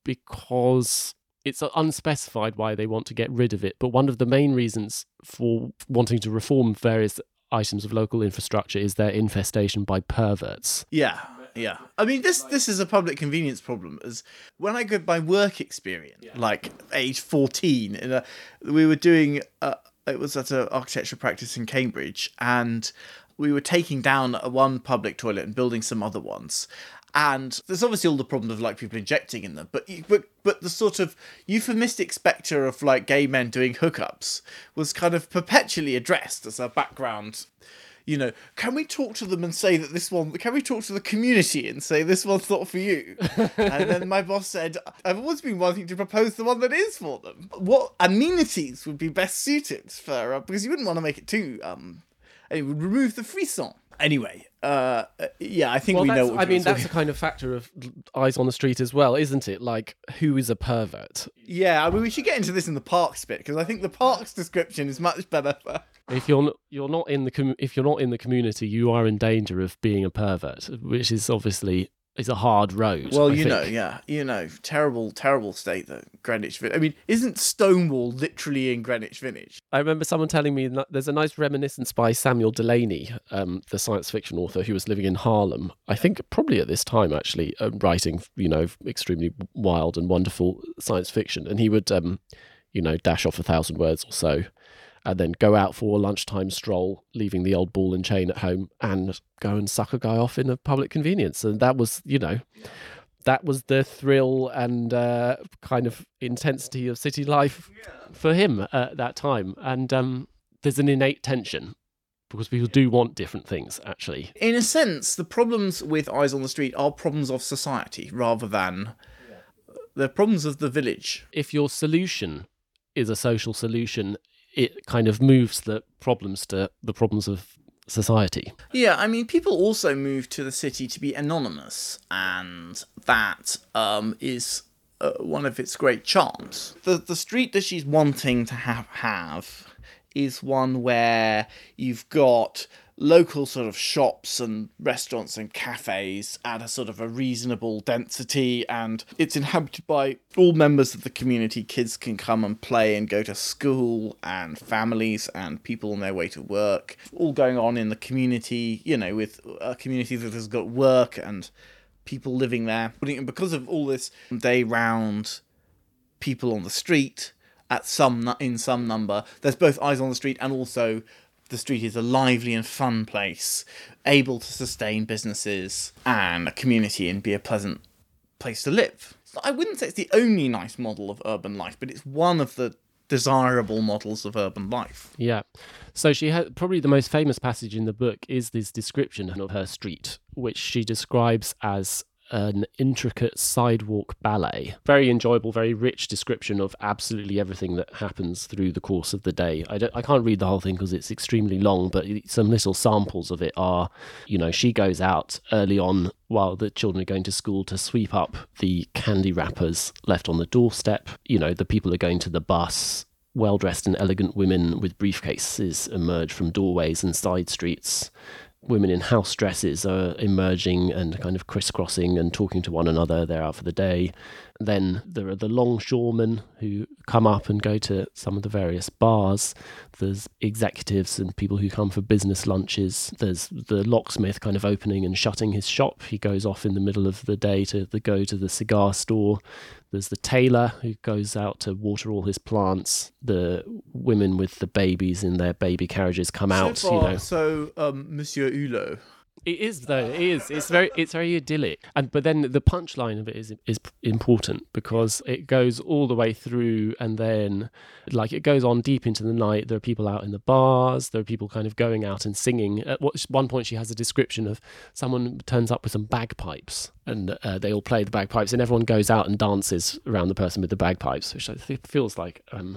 because it's unspecified why they want to get rid of it. But one of the main reasons for wanting to reform various items of local infrastructure is their infestation by perverts. Yeah, yeah. I mean, this this is a public convenience problem. As when I go by work experience, yeah. like age fourteen, in a, we were doing, uh, it was at an architecture practice in Cambridge, and we were taking down a one public toilet and building some other ones. And there's obviously all the problem of like people injecting in them, but but but the sort of euphemistic spectre of like gay men doing hookups was kind of perpetually addressed as a background. you know, can we talk to them and say that this one, can we talk to the community and say this one's not for you? And then my boss said, I've always been wanting to propose the one that is for them. What amenities would be best suited for, uh, because you wouldn't want to make it too, um, and it would remove the frisson. Anyway, uh, yeah, I think well, we know what I mean, talking. that's a kind of factor of Eyes on the Street as well, isn't it? Like, who is a pervert? Yeah, I mean, we should get into this in the Parks bit, because I think the Parks description is much better for... If you're not, you're not in the com- if you're not in the community, you are in danger of being a pervert, which is obviously is a hard road. Well, I you think. know, yeah, you know, terrible, terrible state that Greenwich Village. I mean, isn't Stonewall literally in Greenwich Village? I remember someone telling me that there's a nice reminiscence by Samuel Delany, um, the science fiction author who was living in Harlem. I think probably at this time, actually, uh, writing, you know, extremely wild and wonderful science fiction. And he would, um, you know, dash off a thousand words or so, and then go out for a lunchtime stroll, leaving the old ball and chain at home, and go and suck a guy off in a public convenience. And that was, you know, that was the thrill and uh, kind of intensity of city life for him at that time. And um, there's an innate tension, because people do want different things, actually. In a sense, the problems with Eyes on the Street are problems of society rather than the problems of the village. If your solution is a social solution, it kind of moves the problems to the problems of society. Yeah, I mean, people also move to the city to be anonymous, and that um, is uh, one of its great charms. The the street that she's wanting to have have is one where you've got local sort of shops and restaurants and cafes at a sort of a reasonable density, and it's inhabited by all members of the community. Kids can come and play and go to school, and families and people on their way to work, all going on in the community, you know, with a community that has got work and people living there. And because of all this day round people on the street at some in some number, there's both Eyes on the Street and also the street is a lively and fun place, able to sustain businesses and a community and be a pleasant place to live. So I wouldn't say it's the only nice model of urban life, but it's one of the desirable models of urban life. Yeah. So she had probably the most famous passage in the book is this description of her street, which she describes as an intricate sidewalk ballet. Very enjoyable, very rich description of absolutely everything that happens through the course of the day. I don't, I can't read the whole thing because it's extremely long, but some little samples of it are, you know, she goes out early on while the children are going to school to sweep up the candy wrappers left on the doorstep. You know, the people are going to the bus. Well-dressed and elegant women with briefcases emerge from doorways and side streets. Women in house dresses are emerging and kind of crisscrossing and talking to one another. They're out for the day. Then there are the longshoremen who come up and go to some of the various bars. There's executives and people who come for business lunches. There's the locksmith kind of opening and shutting his shop. He goes off in the middle of the day to the, go to the cigar store. There's the tailor who goes out to water all his plants. The women with the babies in their baby carriages come out. So far, you know. So, um, Monsieur Hulot. It is though. It is. It's very. It's very idyllic. And but then the punchline of it is is important because it goes all the way through, and then like it goes on deep into the night. There are people out in the bars. There are people kind of going out and singing. At one point, she has a description of someone turns up with some bagpipes, and uh, they all play the bagpipes, and everyone goes out and dances around the person with the bagpipes, which I think feels like. Um,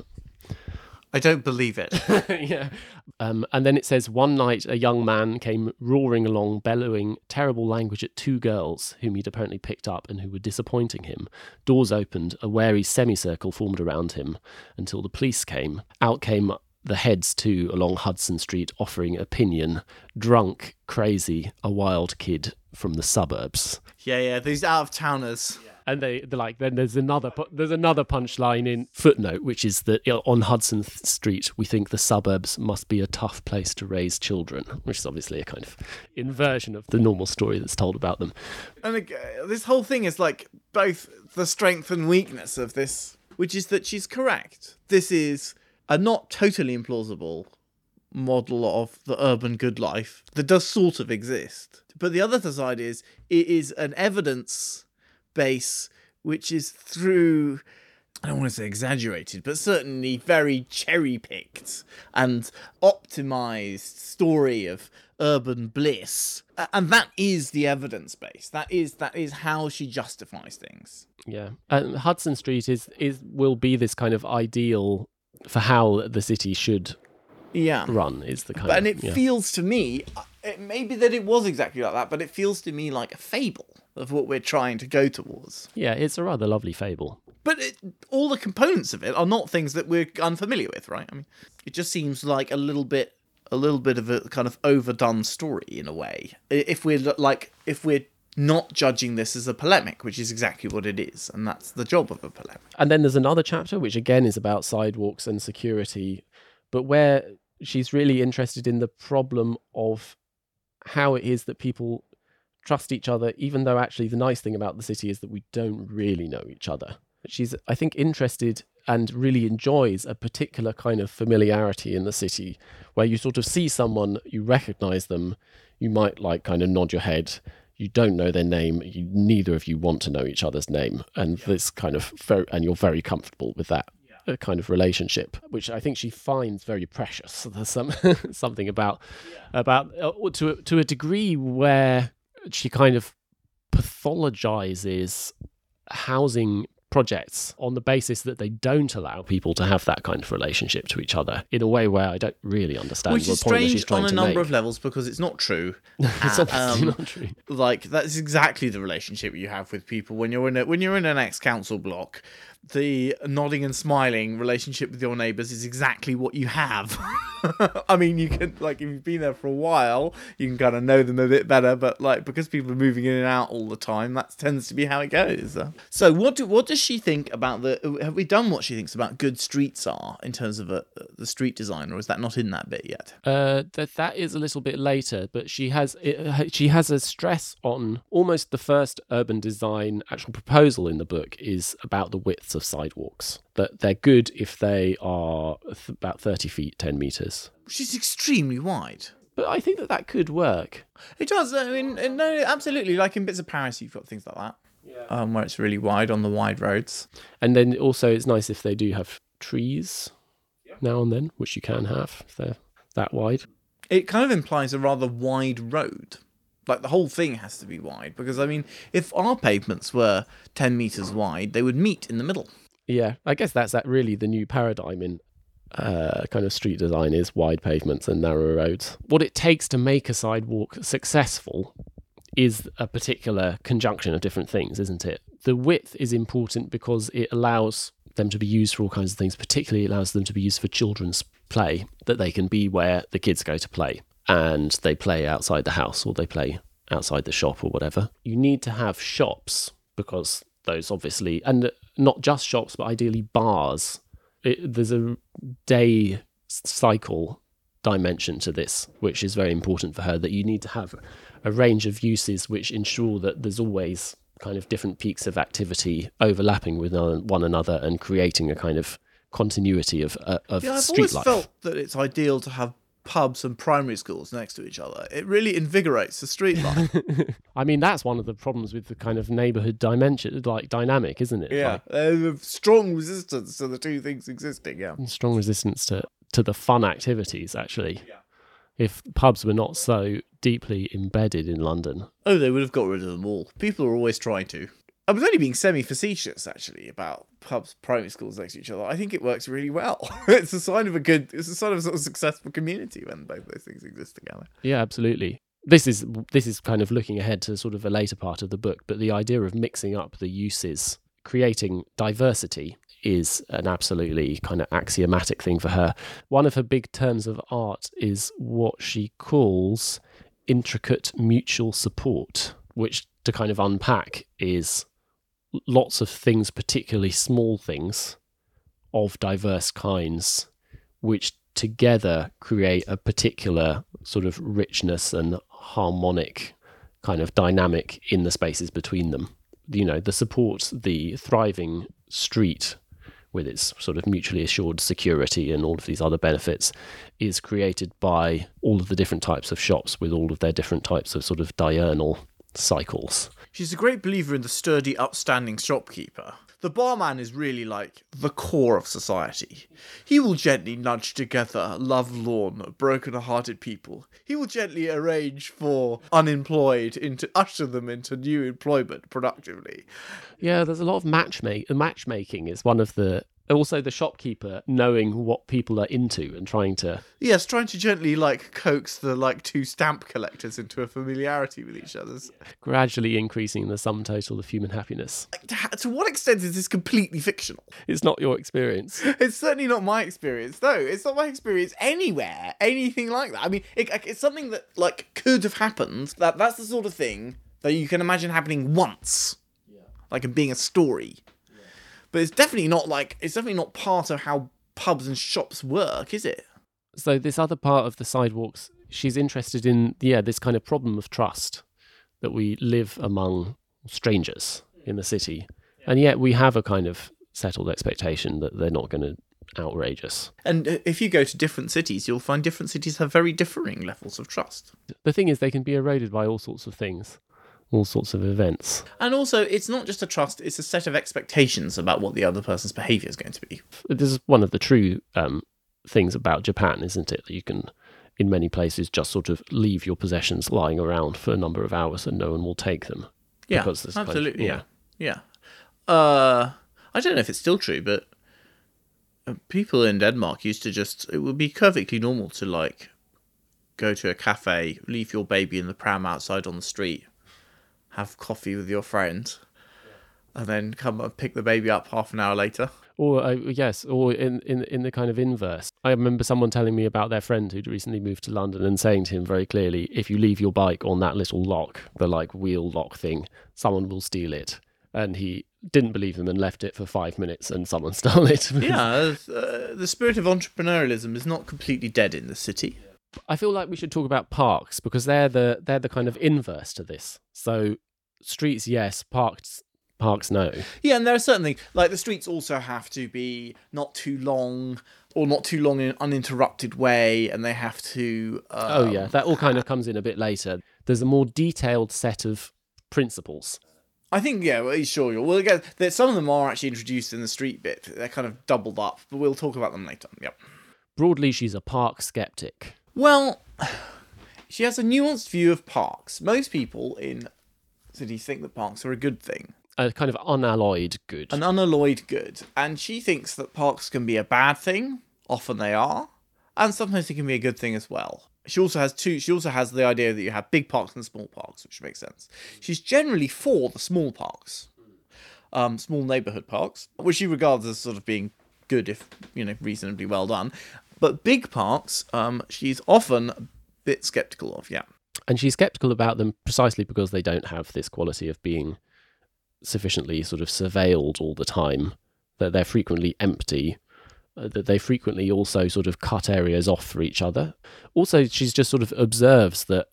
I don't believe it. yeah. Um, and then it says, one night a young man came roaring along, bellowing terrible language at two girls whom he'd apparently picked up and who were disappointing him. Doors opened, a wary semicircle formed around him until the police came. Out came the heads too along Hudson Street, offering opinion. Drunk, crazy, a wild kid from the suburbs. Yeah, yeah, these out-of-towners. Yeah. And they, they're like, then there's another, there's another punchline in Footnote, which is that on Hudson Street, we think the suburbs must be a tough place to raise children, which is obviously a kind of inversion of the normal story that's told about them. And uh, this whole thing is like both the strength and weakness of this, which is that she's correct. This is a not totally implausible model of the urban good life that does sort of exist. But the other side is, it is an evidence base which is through, I don't want to say exaggerated, but certainly very cherry-picked and optimized story of urban bliss. A- And that is the evidence base. That is that is how she justifies things. Yeah, and Hudson Street is is will be this kind of ideal for how the city should Yeah. run. Is the kind But, of and it yeah. feels to me, it may be that it was exactly like that, but it feels to me like a fable of what we're trying to go towards. yeah, it's a rather lovely fable. But it, all the components of it are not things that we're unfamiliar with, right? I mean, it just seems like a little bit, a little bit of a kind of overdone story in a way. I- If we're lo- like, if we're not judging this as a polemic, which is exactly what it is, and that's the job of a polemic. And then there's another chapter which again is about sidewalks and security, but where she's really interested in the problem of how it is that people trust each other, even though actually the nice thing about the city is that we don't really know each other. She's, I think, interested and really enjoys a particular kind of familiarity in the city where you sort of see someone, you recognize them, you might like kind of nod your head, you don't know their name, you, neither of you want to know each other's name, and this kind of very, and you're very comfortable with that uh, kind of relationship, which I think she finds very precious. There's some something about about uh, to a- to a degree where she kind of pathologizes housing projects on the basis that they don't allow people to have that kind of relationship to each other in a way where I don't really understand Which the is point that she's strange trying on a to number make. of levels because it's not true. It's Uh, obviously um, not true. Like that's exactly the relationship you have with people when you're in a when you're in an ex-council block. The nodding and smiling relationship with your neighbours is exactly what you have. I mean, you can like if you've been there for a while, you can kind of know them a bit better. But like because people are moving in and out all the time, that tends to be how it goes. So what do what does she think about the? Have we done what she thinks about good streets are in terms of a, the street design, or is that not in that bit yet? Uh, that that is a little bit later, but she has it, she has a stress on almost the first urban design actual proposal in the book is about the widths of sidewalks. That they're good if they are th- about thirty feet, ten meters. Which is extremely wide. But I think that that could work. It does. I mean, uh, no, absolutely. Like in bits of Paris, you've got things like that, yeah. um, where it's really wide on the wide roads. And then also, it's nice if they do have trees yeah. now and then, which you can have if they're that wide. It kind of implies a rather wide road. Like the whole thing has to be wide because I mean, if our pavements were ten meters wide, they would meet in the middle. Yeah, I guess that's that really the new paradigm in uh, kind of street design is wide pavements and narrow roads. What it takes to make a sidewalk successful is a particular conjunction of different things, isn't it? The width is important because it allows them to be used for all kinds of things, particularly it allows them to be used for children's play, that they can be where the kids go to play and they play outside the house or they play outside the shop or whatever. You need to have shops because those obviously, and not just shops, but ideally bars. It, there's a day cycle dimension to this, which is very important for her, that you need to have a range of uses which ensure that there's always kind of different peaks of activity overlapping with one another and creating a kind of continuity of, uh, of yeah, I've street always life. felt that it's ideal to have pubs and primary schools next to each other. It really invigorates the street life. I mean, that's one of the problems with the kind of neighbourhood dimension, like dynamic, isn't it? Yeah, Like, there's a strong resistance to the two things existing. Yeah, strong resistance to, to the fun activities, actually. Yeah. If pubs were not so deeply embedded in London. Oh, they would have got rid of them all. People are always trying to. I was only being semi-facetious, actually, about pubs, primary schools next to each other. I think it works really well. It's a sign of a good, it's a sign of a sort of successful community when both those things exist together. Yeah, absolutely. This is this is kind of looking ahead to sort of a later part of the book, but the idea of mixing up the uses, creating diversity, is an absolutely kind of axiomatic thing for her. One of her big terms of art is what she calls intricate mutual support, which, to kind of unpack, is lots of things, particularly small things of diverse kinds, which together create a particular sort of richness and harmonic kind of dynamic in the spaces between them. You know, the support, the thriving street with its sort of mutually assured security and all of these other benefits is created by all of the different types of shops with all of their different types of sort of diurnal cycles. She's a great believer in the sturdy, upstanding shopkeeper. The barman is really like the core of society. He will gently nudge together love-lorn, broken-hearted people. He will gently arrange for unemployed into usher them into new employment productively. Yeah, there's a lot of matchmake. Matchmaking is one of the... Also, the shopkeeper knowing what people are into and trying to... Yes, trying to gently, like, coax the, like, two stamp collectors into a familiarity with each other's. Gradually increasing the sum total of human happiness. Like, to, to what extent is this completely fictional? It's not your experience. It's certainly not my experience, though. It's not my experience anywhere, anything like that. I mean, it, it's something that, like, could have happened. That That's the sort of thing that you can imagine happening once. Yeah. Like, and being a story. But it's definitely not like, it's definitely not part of how pubs and shops work, is it? So this other part of the sidewalks, she's interested in, yeah, this kind of problem of trust, that we live among strangers in the city. And yet we have a kind of settled expectation that they're not going to outrage us. And if you go to different cities, you'll find different cities have very differing levels of trust. The thing is, they can be eroded by all sorts of things. All sorts of events. And also, it's not just a trust, it's a set of expectations about what the other person's behaviour is going to be. This is one of the true um, things about Japan, isn't it? That you can, in many places, just sort of leave your possessions lying around for a number of hours and no one will take them. Yeah, absolutely, kind of, yeah. yeah. Uh, I don't know if it's still true, but people in Denmark used to just... It would be perfectly normal to, like, go to a cafe, leave your baby in the pram outside on the street, have coffee with your friend, and then come and pick the baby up half an hour later. Or, uh, yes, or in, in, in the kind of inverse. I remember someone telling me about their friend who'd recently moved to London and saying to him very clearly, if you leave your bike on that little lock, the like wheel lock thing, someone will steal it. And he didn't believe them and left it for five minutes and someone stole it. Yeah, uh, the spirit of entrepreneurialism is not completely dead in the city. I feel like we should talk about parks because they're the they're the kind of inverse to this. So streets, yes. Parks, parks, no. Yeah, and there are certain things like the streets also have to be not too long or not too long in an uninterrupted way, and they have to. Um, oh yeah, that all kind of comes in a bit later. There's a more detailed set of principles. I think yeah, well, sure. Well, again, there, some of them are actually introduced in the street bit. They're kind of doubled up, but we'll talk about them later. Yep. Broadly, she's a park skeptic. Well, she has a nuanced view of parks. Most people in cities think that parks are a good thing. A kind of unalloyed good. An unalloyed good. And she thinks that parks can be a bad thing. Often they are. And sometimes they can be a good thing as well. She also has two. She also has the idea that you have big parks and small parks, which makes sense. She's generally for the small parks. Um, small neighbourhood parks, which she regards as sort of being good if, you know, reasonably well done. But big parks, um, she's often a bit sceptical of, yeah. And she's sceptical about them precisely because they don't have this quality of being sufficiently sort of surveilled all the time, that they're frequently empty, uh, that they frequently also sort of cut areas off for each other. Also, she's just sort of observes that,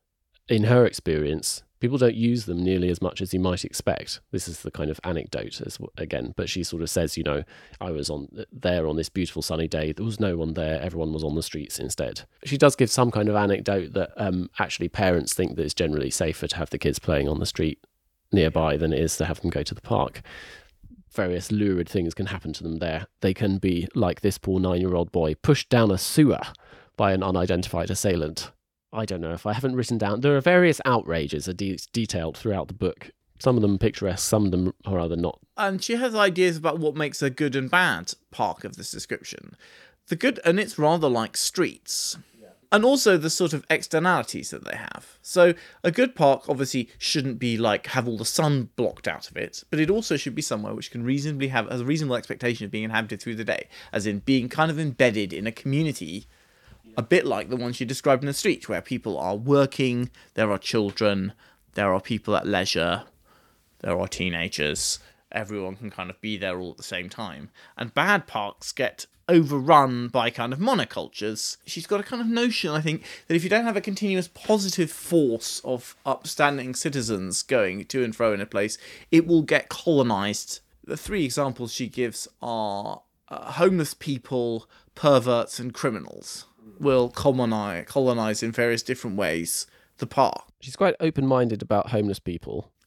in her experience, people don't use them nearly as much as you might expect. This is the kind of anecdote, as again, but she sort of says, you know, I was on there on this beautiful sunny day. There was no one there. Everyone was on the streets instead. She does give some kind of anecdote that um, actually parents think that it's generally safer to have the kids playing on the street nearby than it is to have them go to the park. Various lurid things can happen to them there. They can be, like this poor nine-year-old boy, pushed down a sewer by an unidentified assailant. I don't know if I haven't written down. There are various outrages are de- detailed throughout the book. Some of them picturesque, some of them are rather not. And she has ideas about what makes a good and bad park of this description. The good, and it's rather like streets. Yeah. And also the sort of externalities that they have. So a good park obviously shouldn't be like have all the sun blocked out of it, but it also should be somewhere which can reasonably have has a reasonable expectation of being inhabited through the day, as in being kind of embedded in a community. A bit like the one she described in the street, where people are working, there are children, there are people at leisure, there are teenagers, everyone can kind of be there all at the same time. And bad parks get overrun by kind of monocultures. She's got a kind of notion, I think, that if you don't have a continuous positive force of upstanding citizens going to and fro in a place, it will get colonised. The three examples she gives are uh, homeless people, perverts, and criminals. Will colonize, colonize in various different ways the park. She's quite open-minded about homeless people.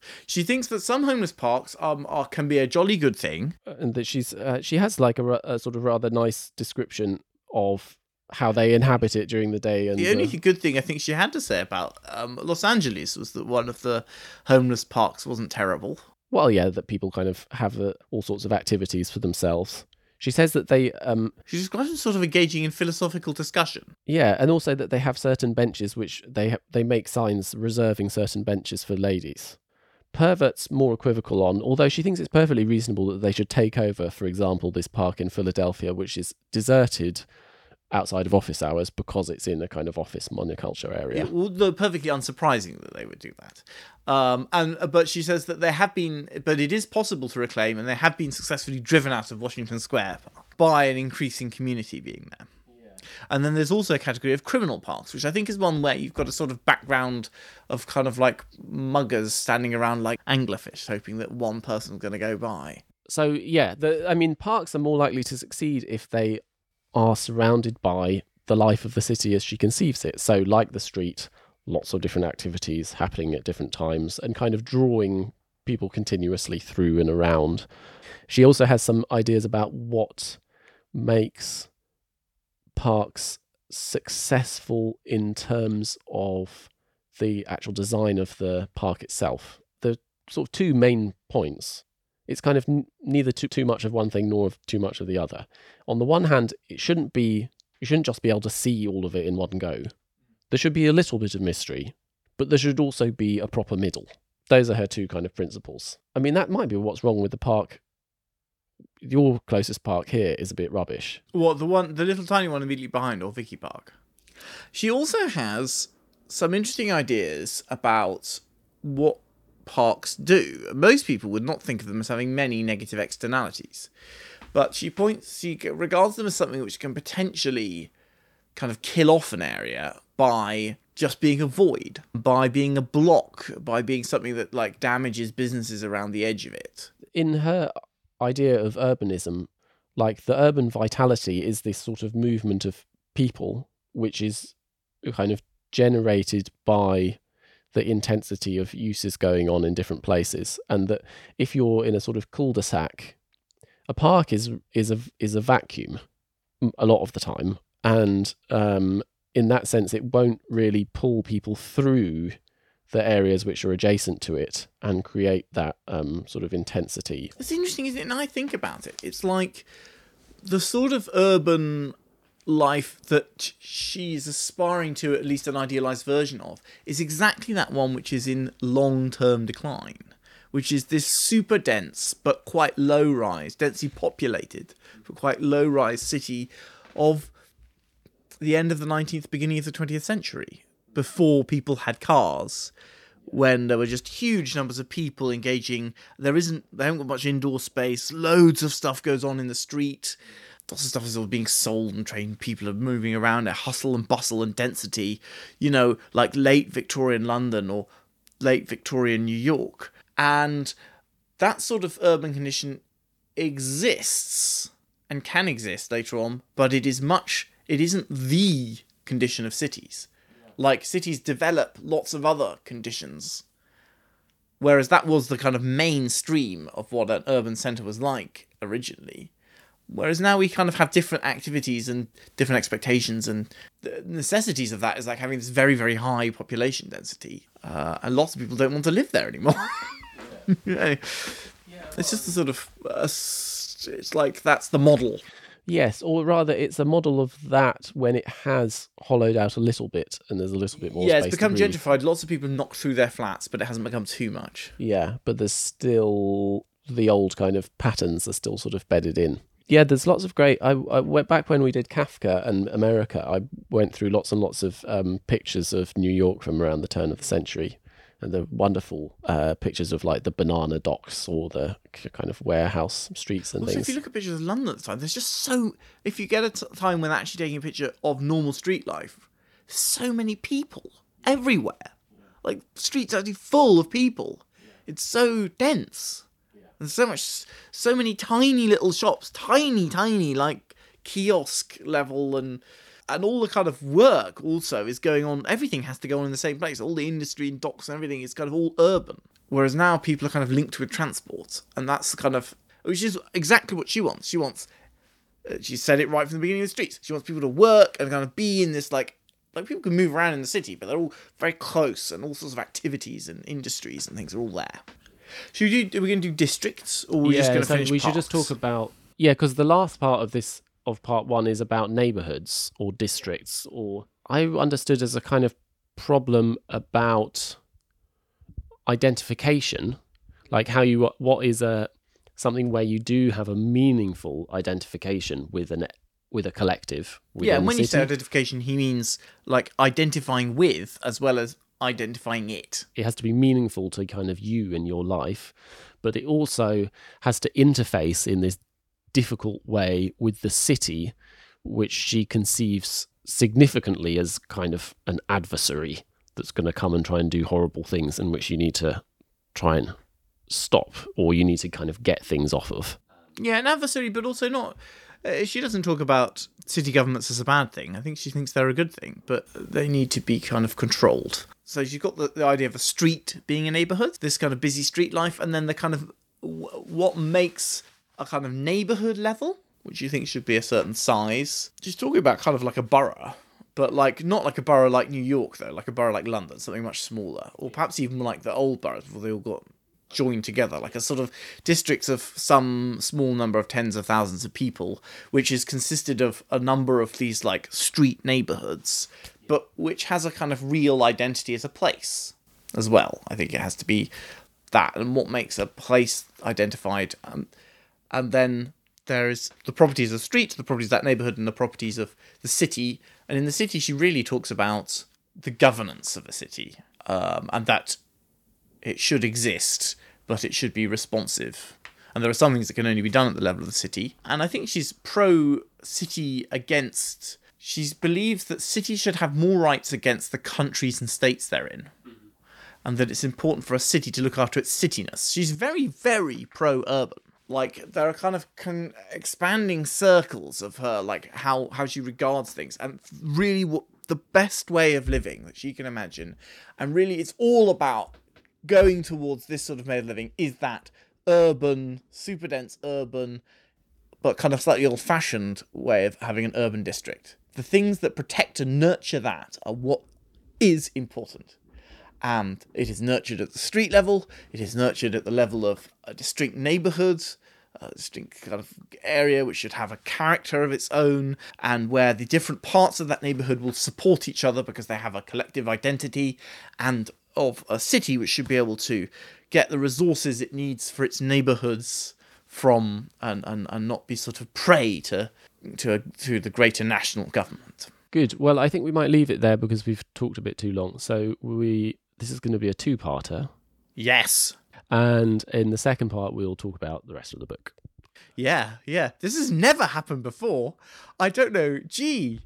She thinks that some homeless parks um, are, can be a jolly good thing. And that she's uh, she has like a, a sort of rather nice description of how they inhabit it during the day. And the only uh, good thing I think she had to say about um, Los Angeles was that one of the homeless parks wasn't terrible. Well, yeah, that people kind of have uh, all sorts of activities for themselves. She says that they, um, She describes them sort of engaging in philosophical discussion. yeah, and also that they have certain benches which they ha- they make signs reserving certain benches for ladies. Pervert's more equivocal on, although she thinks it's perfectly reasonable that they should take over, for example, this park in Philadelphia, which is deserted outside of office hours because it's in a kind of office monoculture area. Although perfectly unsurprising that they would do that. Um, and but she says that there have been, but it is possible to reclaim, and they have been successfully driven out of Washington Square by an increasing community being there. And then there's also a category of criminal parks, which I think is one where you've got a sort of background of kind of like muggers standing around like anglerfish, hoping that one person's going to go by. So, yeah, the, I mean, parks are more likely to succeed if they are surrounded by the life of the city as she conceives it. So, like the street, lots of different activities happening at different times and kind of drawing people continuously through and around. She also has some ideas about what makes parks successful in terms of the actual design of the park itself. The sort of two main points. It's kind of n- neither too, too much of one thing nor of too much of the other. On the one hand, it shouldn't be, you shouldn't just be able to see all of it in one go. There should be a little bit of mystery, but there should also be a proper middle. Those are her two kind of principles. I mean, that might be what's wrong with the park. Your closest park here is a bit rubbish. What, the one, the little tiny one immediately behind, or Vicky Park? She also has some interesting ideas about what parks do. Most people would not think of them as having many negative externalities, but she points, she regards them as something which can potentially kind of kill off an area by just being a void, by being a block, by being something that like damages businesses around the edge of it. In her idea of urbanism, like the urban vitality is this sort of movement of people, which is kind of generated by the intensity of uses going on in different places, and that if you're in a sort of cul-de-sac, a park is is a is a vacuum a lot of the time, and um, in that sense, it won't really pull people through the areas which are adjacent to it and create that um, sort of intensity. It's interesting, isn't it? And I think about it. It's like the sort of urban life that she's aspiring to, at least an idealized version of, is exactly that one which is in long-term decline, which is this super dense but quite low-rise, densely populated, but quite low-rise city of the end of the nineteenth, beginning of the twentieth century, before people had cars, when there were just huge numbers of people engaging. There isn't, they haven't got much indoor space. Loads of stuff goes on in the street. Lots of stuff is all being sold and trained. People are moving around. A hustle and bustle and density, you know, like late Victorian London or late Victorian New York. And that sort of urban condition exists and can exist later on, but it is much, it isn't the condition of cities. Like, cities develop lots of other conditions, whereas that was the kind of mainstream of what an urban centre was like originally. Whereas now we kind of have different activities and different expectations, and the necessities of that is like having this very, very high population density. Uh, and lots of people don't want to live there anymore. Yeah. You know, yeah, well, it's just a sort of, uh, it's like that's the model. Yes, or rather, it's a model of that when it has hollowed out a little bit and there's a little bit more yeah, space. It's become to breathe. gentrified. Lots of people knock through their flats, but it hasn't become too much. Yeah, but there's still the old kind of patterns are still sort of bedded in. Yeah, there's lots of great. I, I went back when we did Kafka and America. I went through lots and lots of um, pictures of New York from around the turn of the century, and the wonderful uh, pictures of like the banana docks or the kind of warehouse streets and also, things. if you look at pictures of London at the time, there's just so. If you get a t- time when actually taking a picture of normal street life, there's so many people everywhere. Like streets are actually full of people. It's so dense. There's so much, so many tiny little shops, tiny, tiny, like kiosk level, and and all the kind of work also is going on. Everything has to go on in the same place. All the industry and docks and everything is kind of all urban. Whereas now people are kind of linked with transport, and that's kind of, which is exactly what she wants. She wants, uh, she said it right from the beginning of the streets. She wants people to work and kind of be in this, like, like people can move around in the city, but they're all very close, and all sorts of activities and industries and things are all there. Should we do, are we going to do districts, or are we yeah, just going to so finish we parks? should just talk about, yeah, because the last part of this, of part one, is about neighbourhoods or districts, or I understood as a kind of problem about identification, like how you, what is a, something where you do have a meaningful identification with an with a collective. Yeah, and when the you say city. identification, he means like identifying with as well as identifying it. It has to be meaningful to kind of you and your life, but it also has to interface in this difficult way with the city, which she conceives significantly as kind of an adversary that's going to come and try and do horrible things, in which you need to try and stop, or you need to kind of get things off of. Yeah, an adversary, but also not. Uh, she doesn't talk about city governments as a bad thing. I think she thinks they're a good thing, but they need to be kind of controlled. So she's got the, the idea of a street being a neighbourhood, this kind of busy street life, and then the kind of w- what makes a kind of neighbourhood level, which you think should be a certain size. She's talking about kind of like a borough, but like not like a borough like New York, though, like a borough like London, something much smaller, or perhaps even like the old boroughs before they all got joined together, like a sort of districts of some small number of tens of thousands of people, which is consisted of a number of these like street neighborhoods, but which has a kind of real identity as a place as well. I think it has to be that, and what makes a place identified. Um, and then there's the properties of the street, the properties of that neighborhood, and the properties of the city. And in the city, she really talks about the governance of a city, um, and that it should exist, but it should be responsive. And there are some things that can only be done at the level of the city. And I think she's pro-city against... She believes that cities should have more rights against the countries and states they're in. Mm-hmm. And that it's important for a city to look after its cityness. She's very, very pro-urban. Like, there are kind of con- expanding circles of her, like, how, how she regards things. And really what the best way of living that she can imagine. And really it's all about going towards this sort of mode of living is that urban, super dense urban, but kind of slightly old-fashioned way of having an urban district. The things that protect and nurture that are what is important. And it is nurtured at the street level, it is nurtured at the level of a distinct neighbourhood, a distinct kind of area which should have a character of its own, and where the different parts of that neighbourhood will support each other because they have a collective identity, and of a city which should be able to get the resources it needs for its neighbourhoods from, and, and, and not be sort of prey to to, a, to the greater national government. Good. Well, I think we might leave it there because we've talked a bit too long. So we this is going to be a two-parter. Yes. And in the second part, we'll talk about the rest of the book. Yeah, yeah. This has never happened before. I don't know. Gee,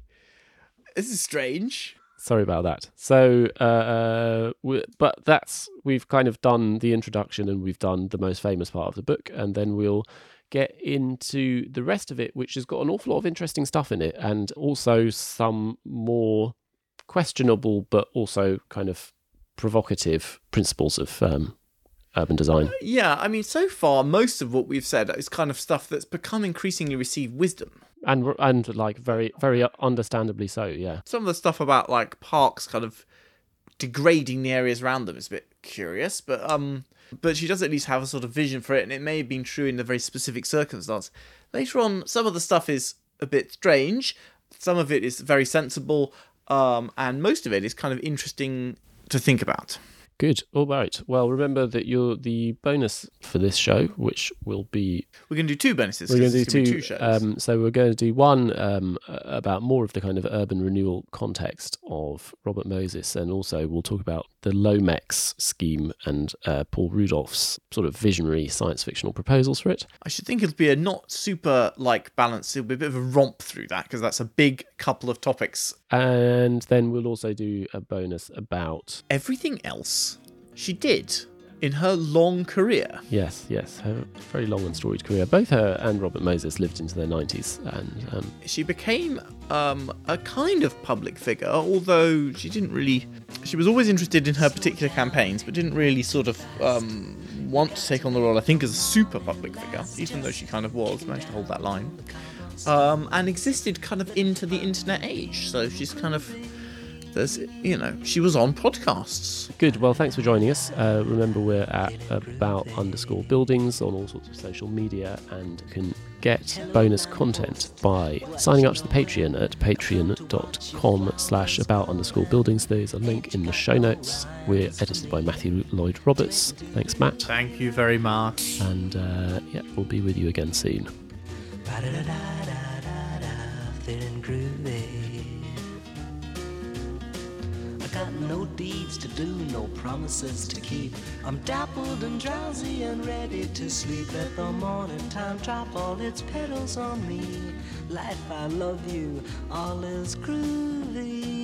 this is strange. Sorry about that. So, uh, uh, we, but that's, we've kind of done the introduction and we've done the most famous part of the book, and then we'll get into the rest of it, which has got an awful lot of interesting stuff in it, and also some more questionable but also kind of provocative principles of um, urban design. Yeah, I mean, so far, most of what we've said is kind of stuff that's become increasingly received wisdom. And, and like, very, very understandably so, yeah. Some of the stuff about, like, parks kind of degrading the areas around them is a bit curious, but um, but she does at least have a sort of vision for it, and it may have been true in a very specific circumstance. Later on, some of the stuff is a bit strange, some of it is very sensible, um, and most of it is kind of interesting to think about. Good. All right. Well, remember that you're the bonus for this show, which will be... We're going to do two bonuses. We're going to do two, two shows. Um, so we're going to do one um, about more of the kind of urban renewal context of Robert Moses, and also we'll talk about the Lomex scheme and uh, Paul Rudolph's sort of visionary science fictional proposals for it. I should think it'll be a not super like balance. It'll be a bit of a romp through that because that's a big couple of topics. And then we'll also do a bonus about everything else she did. in her long career. Yes, yes, her very long and storied career. Both her and Robert Moses lived into their nineties, and um, she became um, a kind of public figure, although she didn't really... She was always interested in her particular campaigns, but didn't really sort of um, want to take on the role, I think, as a super public figure, even though she kind of was, managed to hold that line, um, and existed kind of into the internet age. So she's kind of... There's, you know, she was on podcasts. Good. Well, thanks for joining us. Uh, remember, we're at about underscore buildings on all sorts of social media, and you can get bonus content by signing up to the Patreon at patreon.com slash about underscore buildings. There's a link in the show notes. We're edited by Matthew Lloyd Roberts. Thanks, Matt. Thank you very much. And uh, yeah, we'll be with you again soon. Got no deeds to do, no promises to keep. I'm dappled and drowsy and ready to sleep. Let the morning time drop all its petals on me. Life, I love you, all is groovy.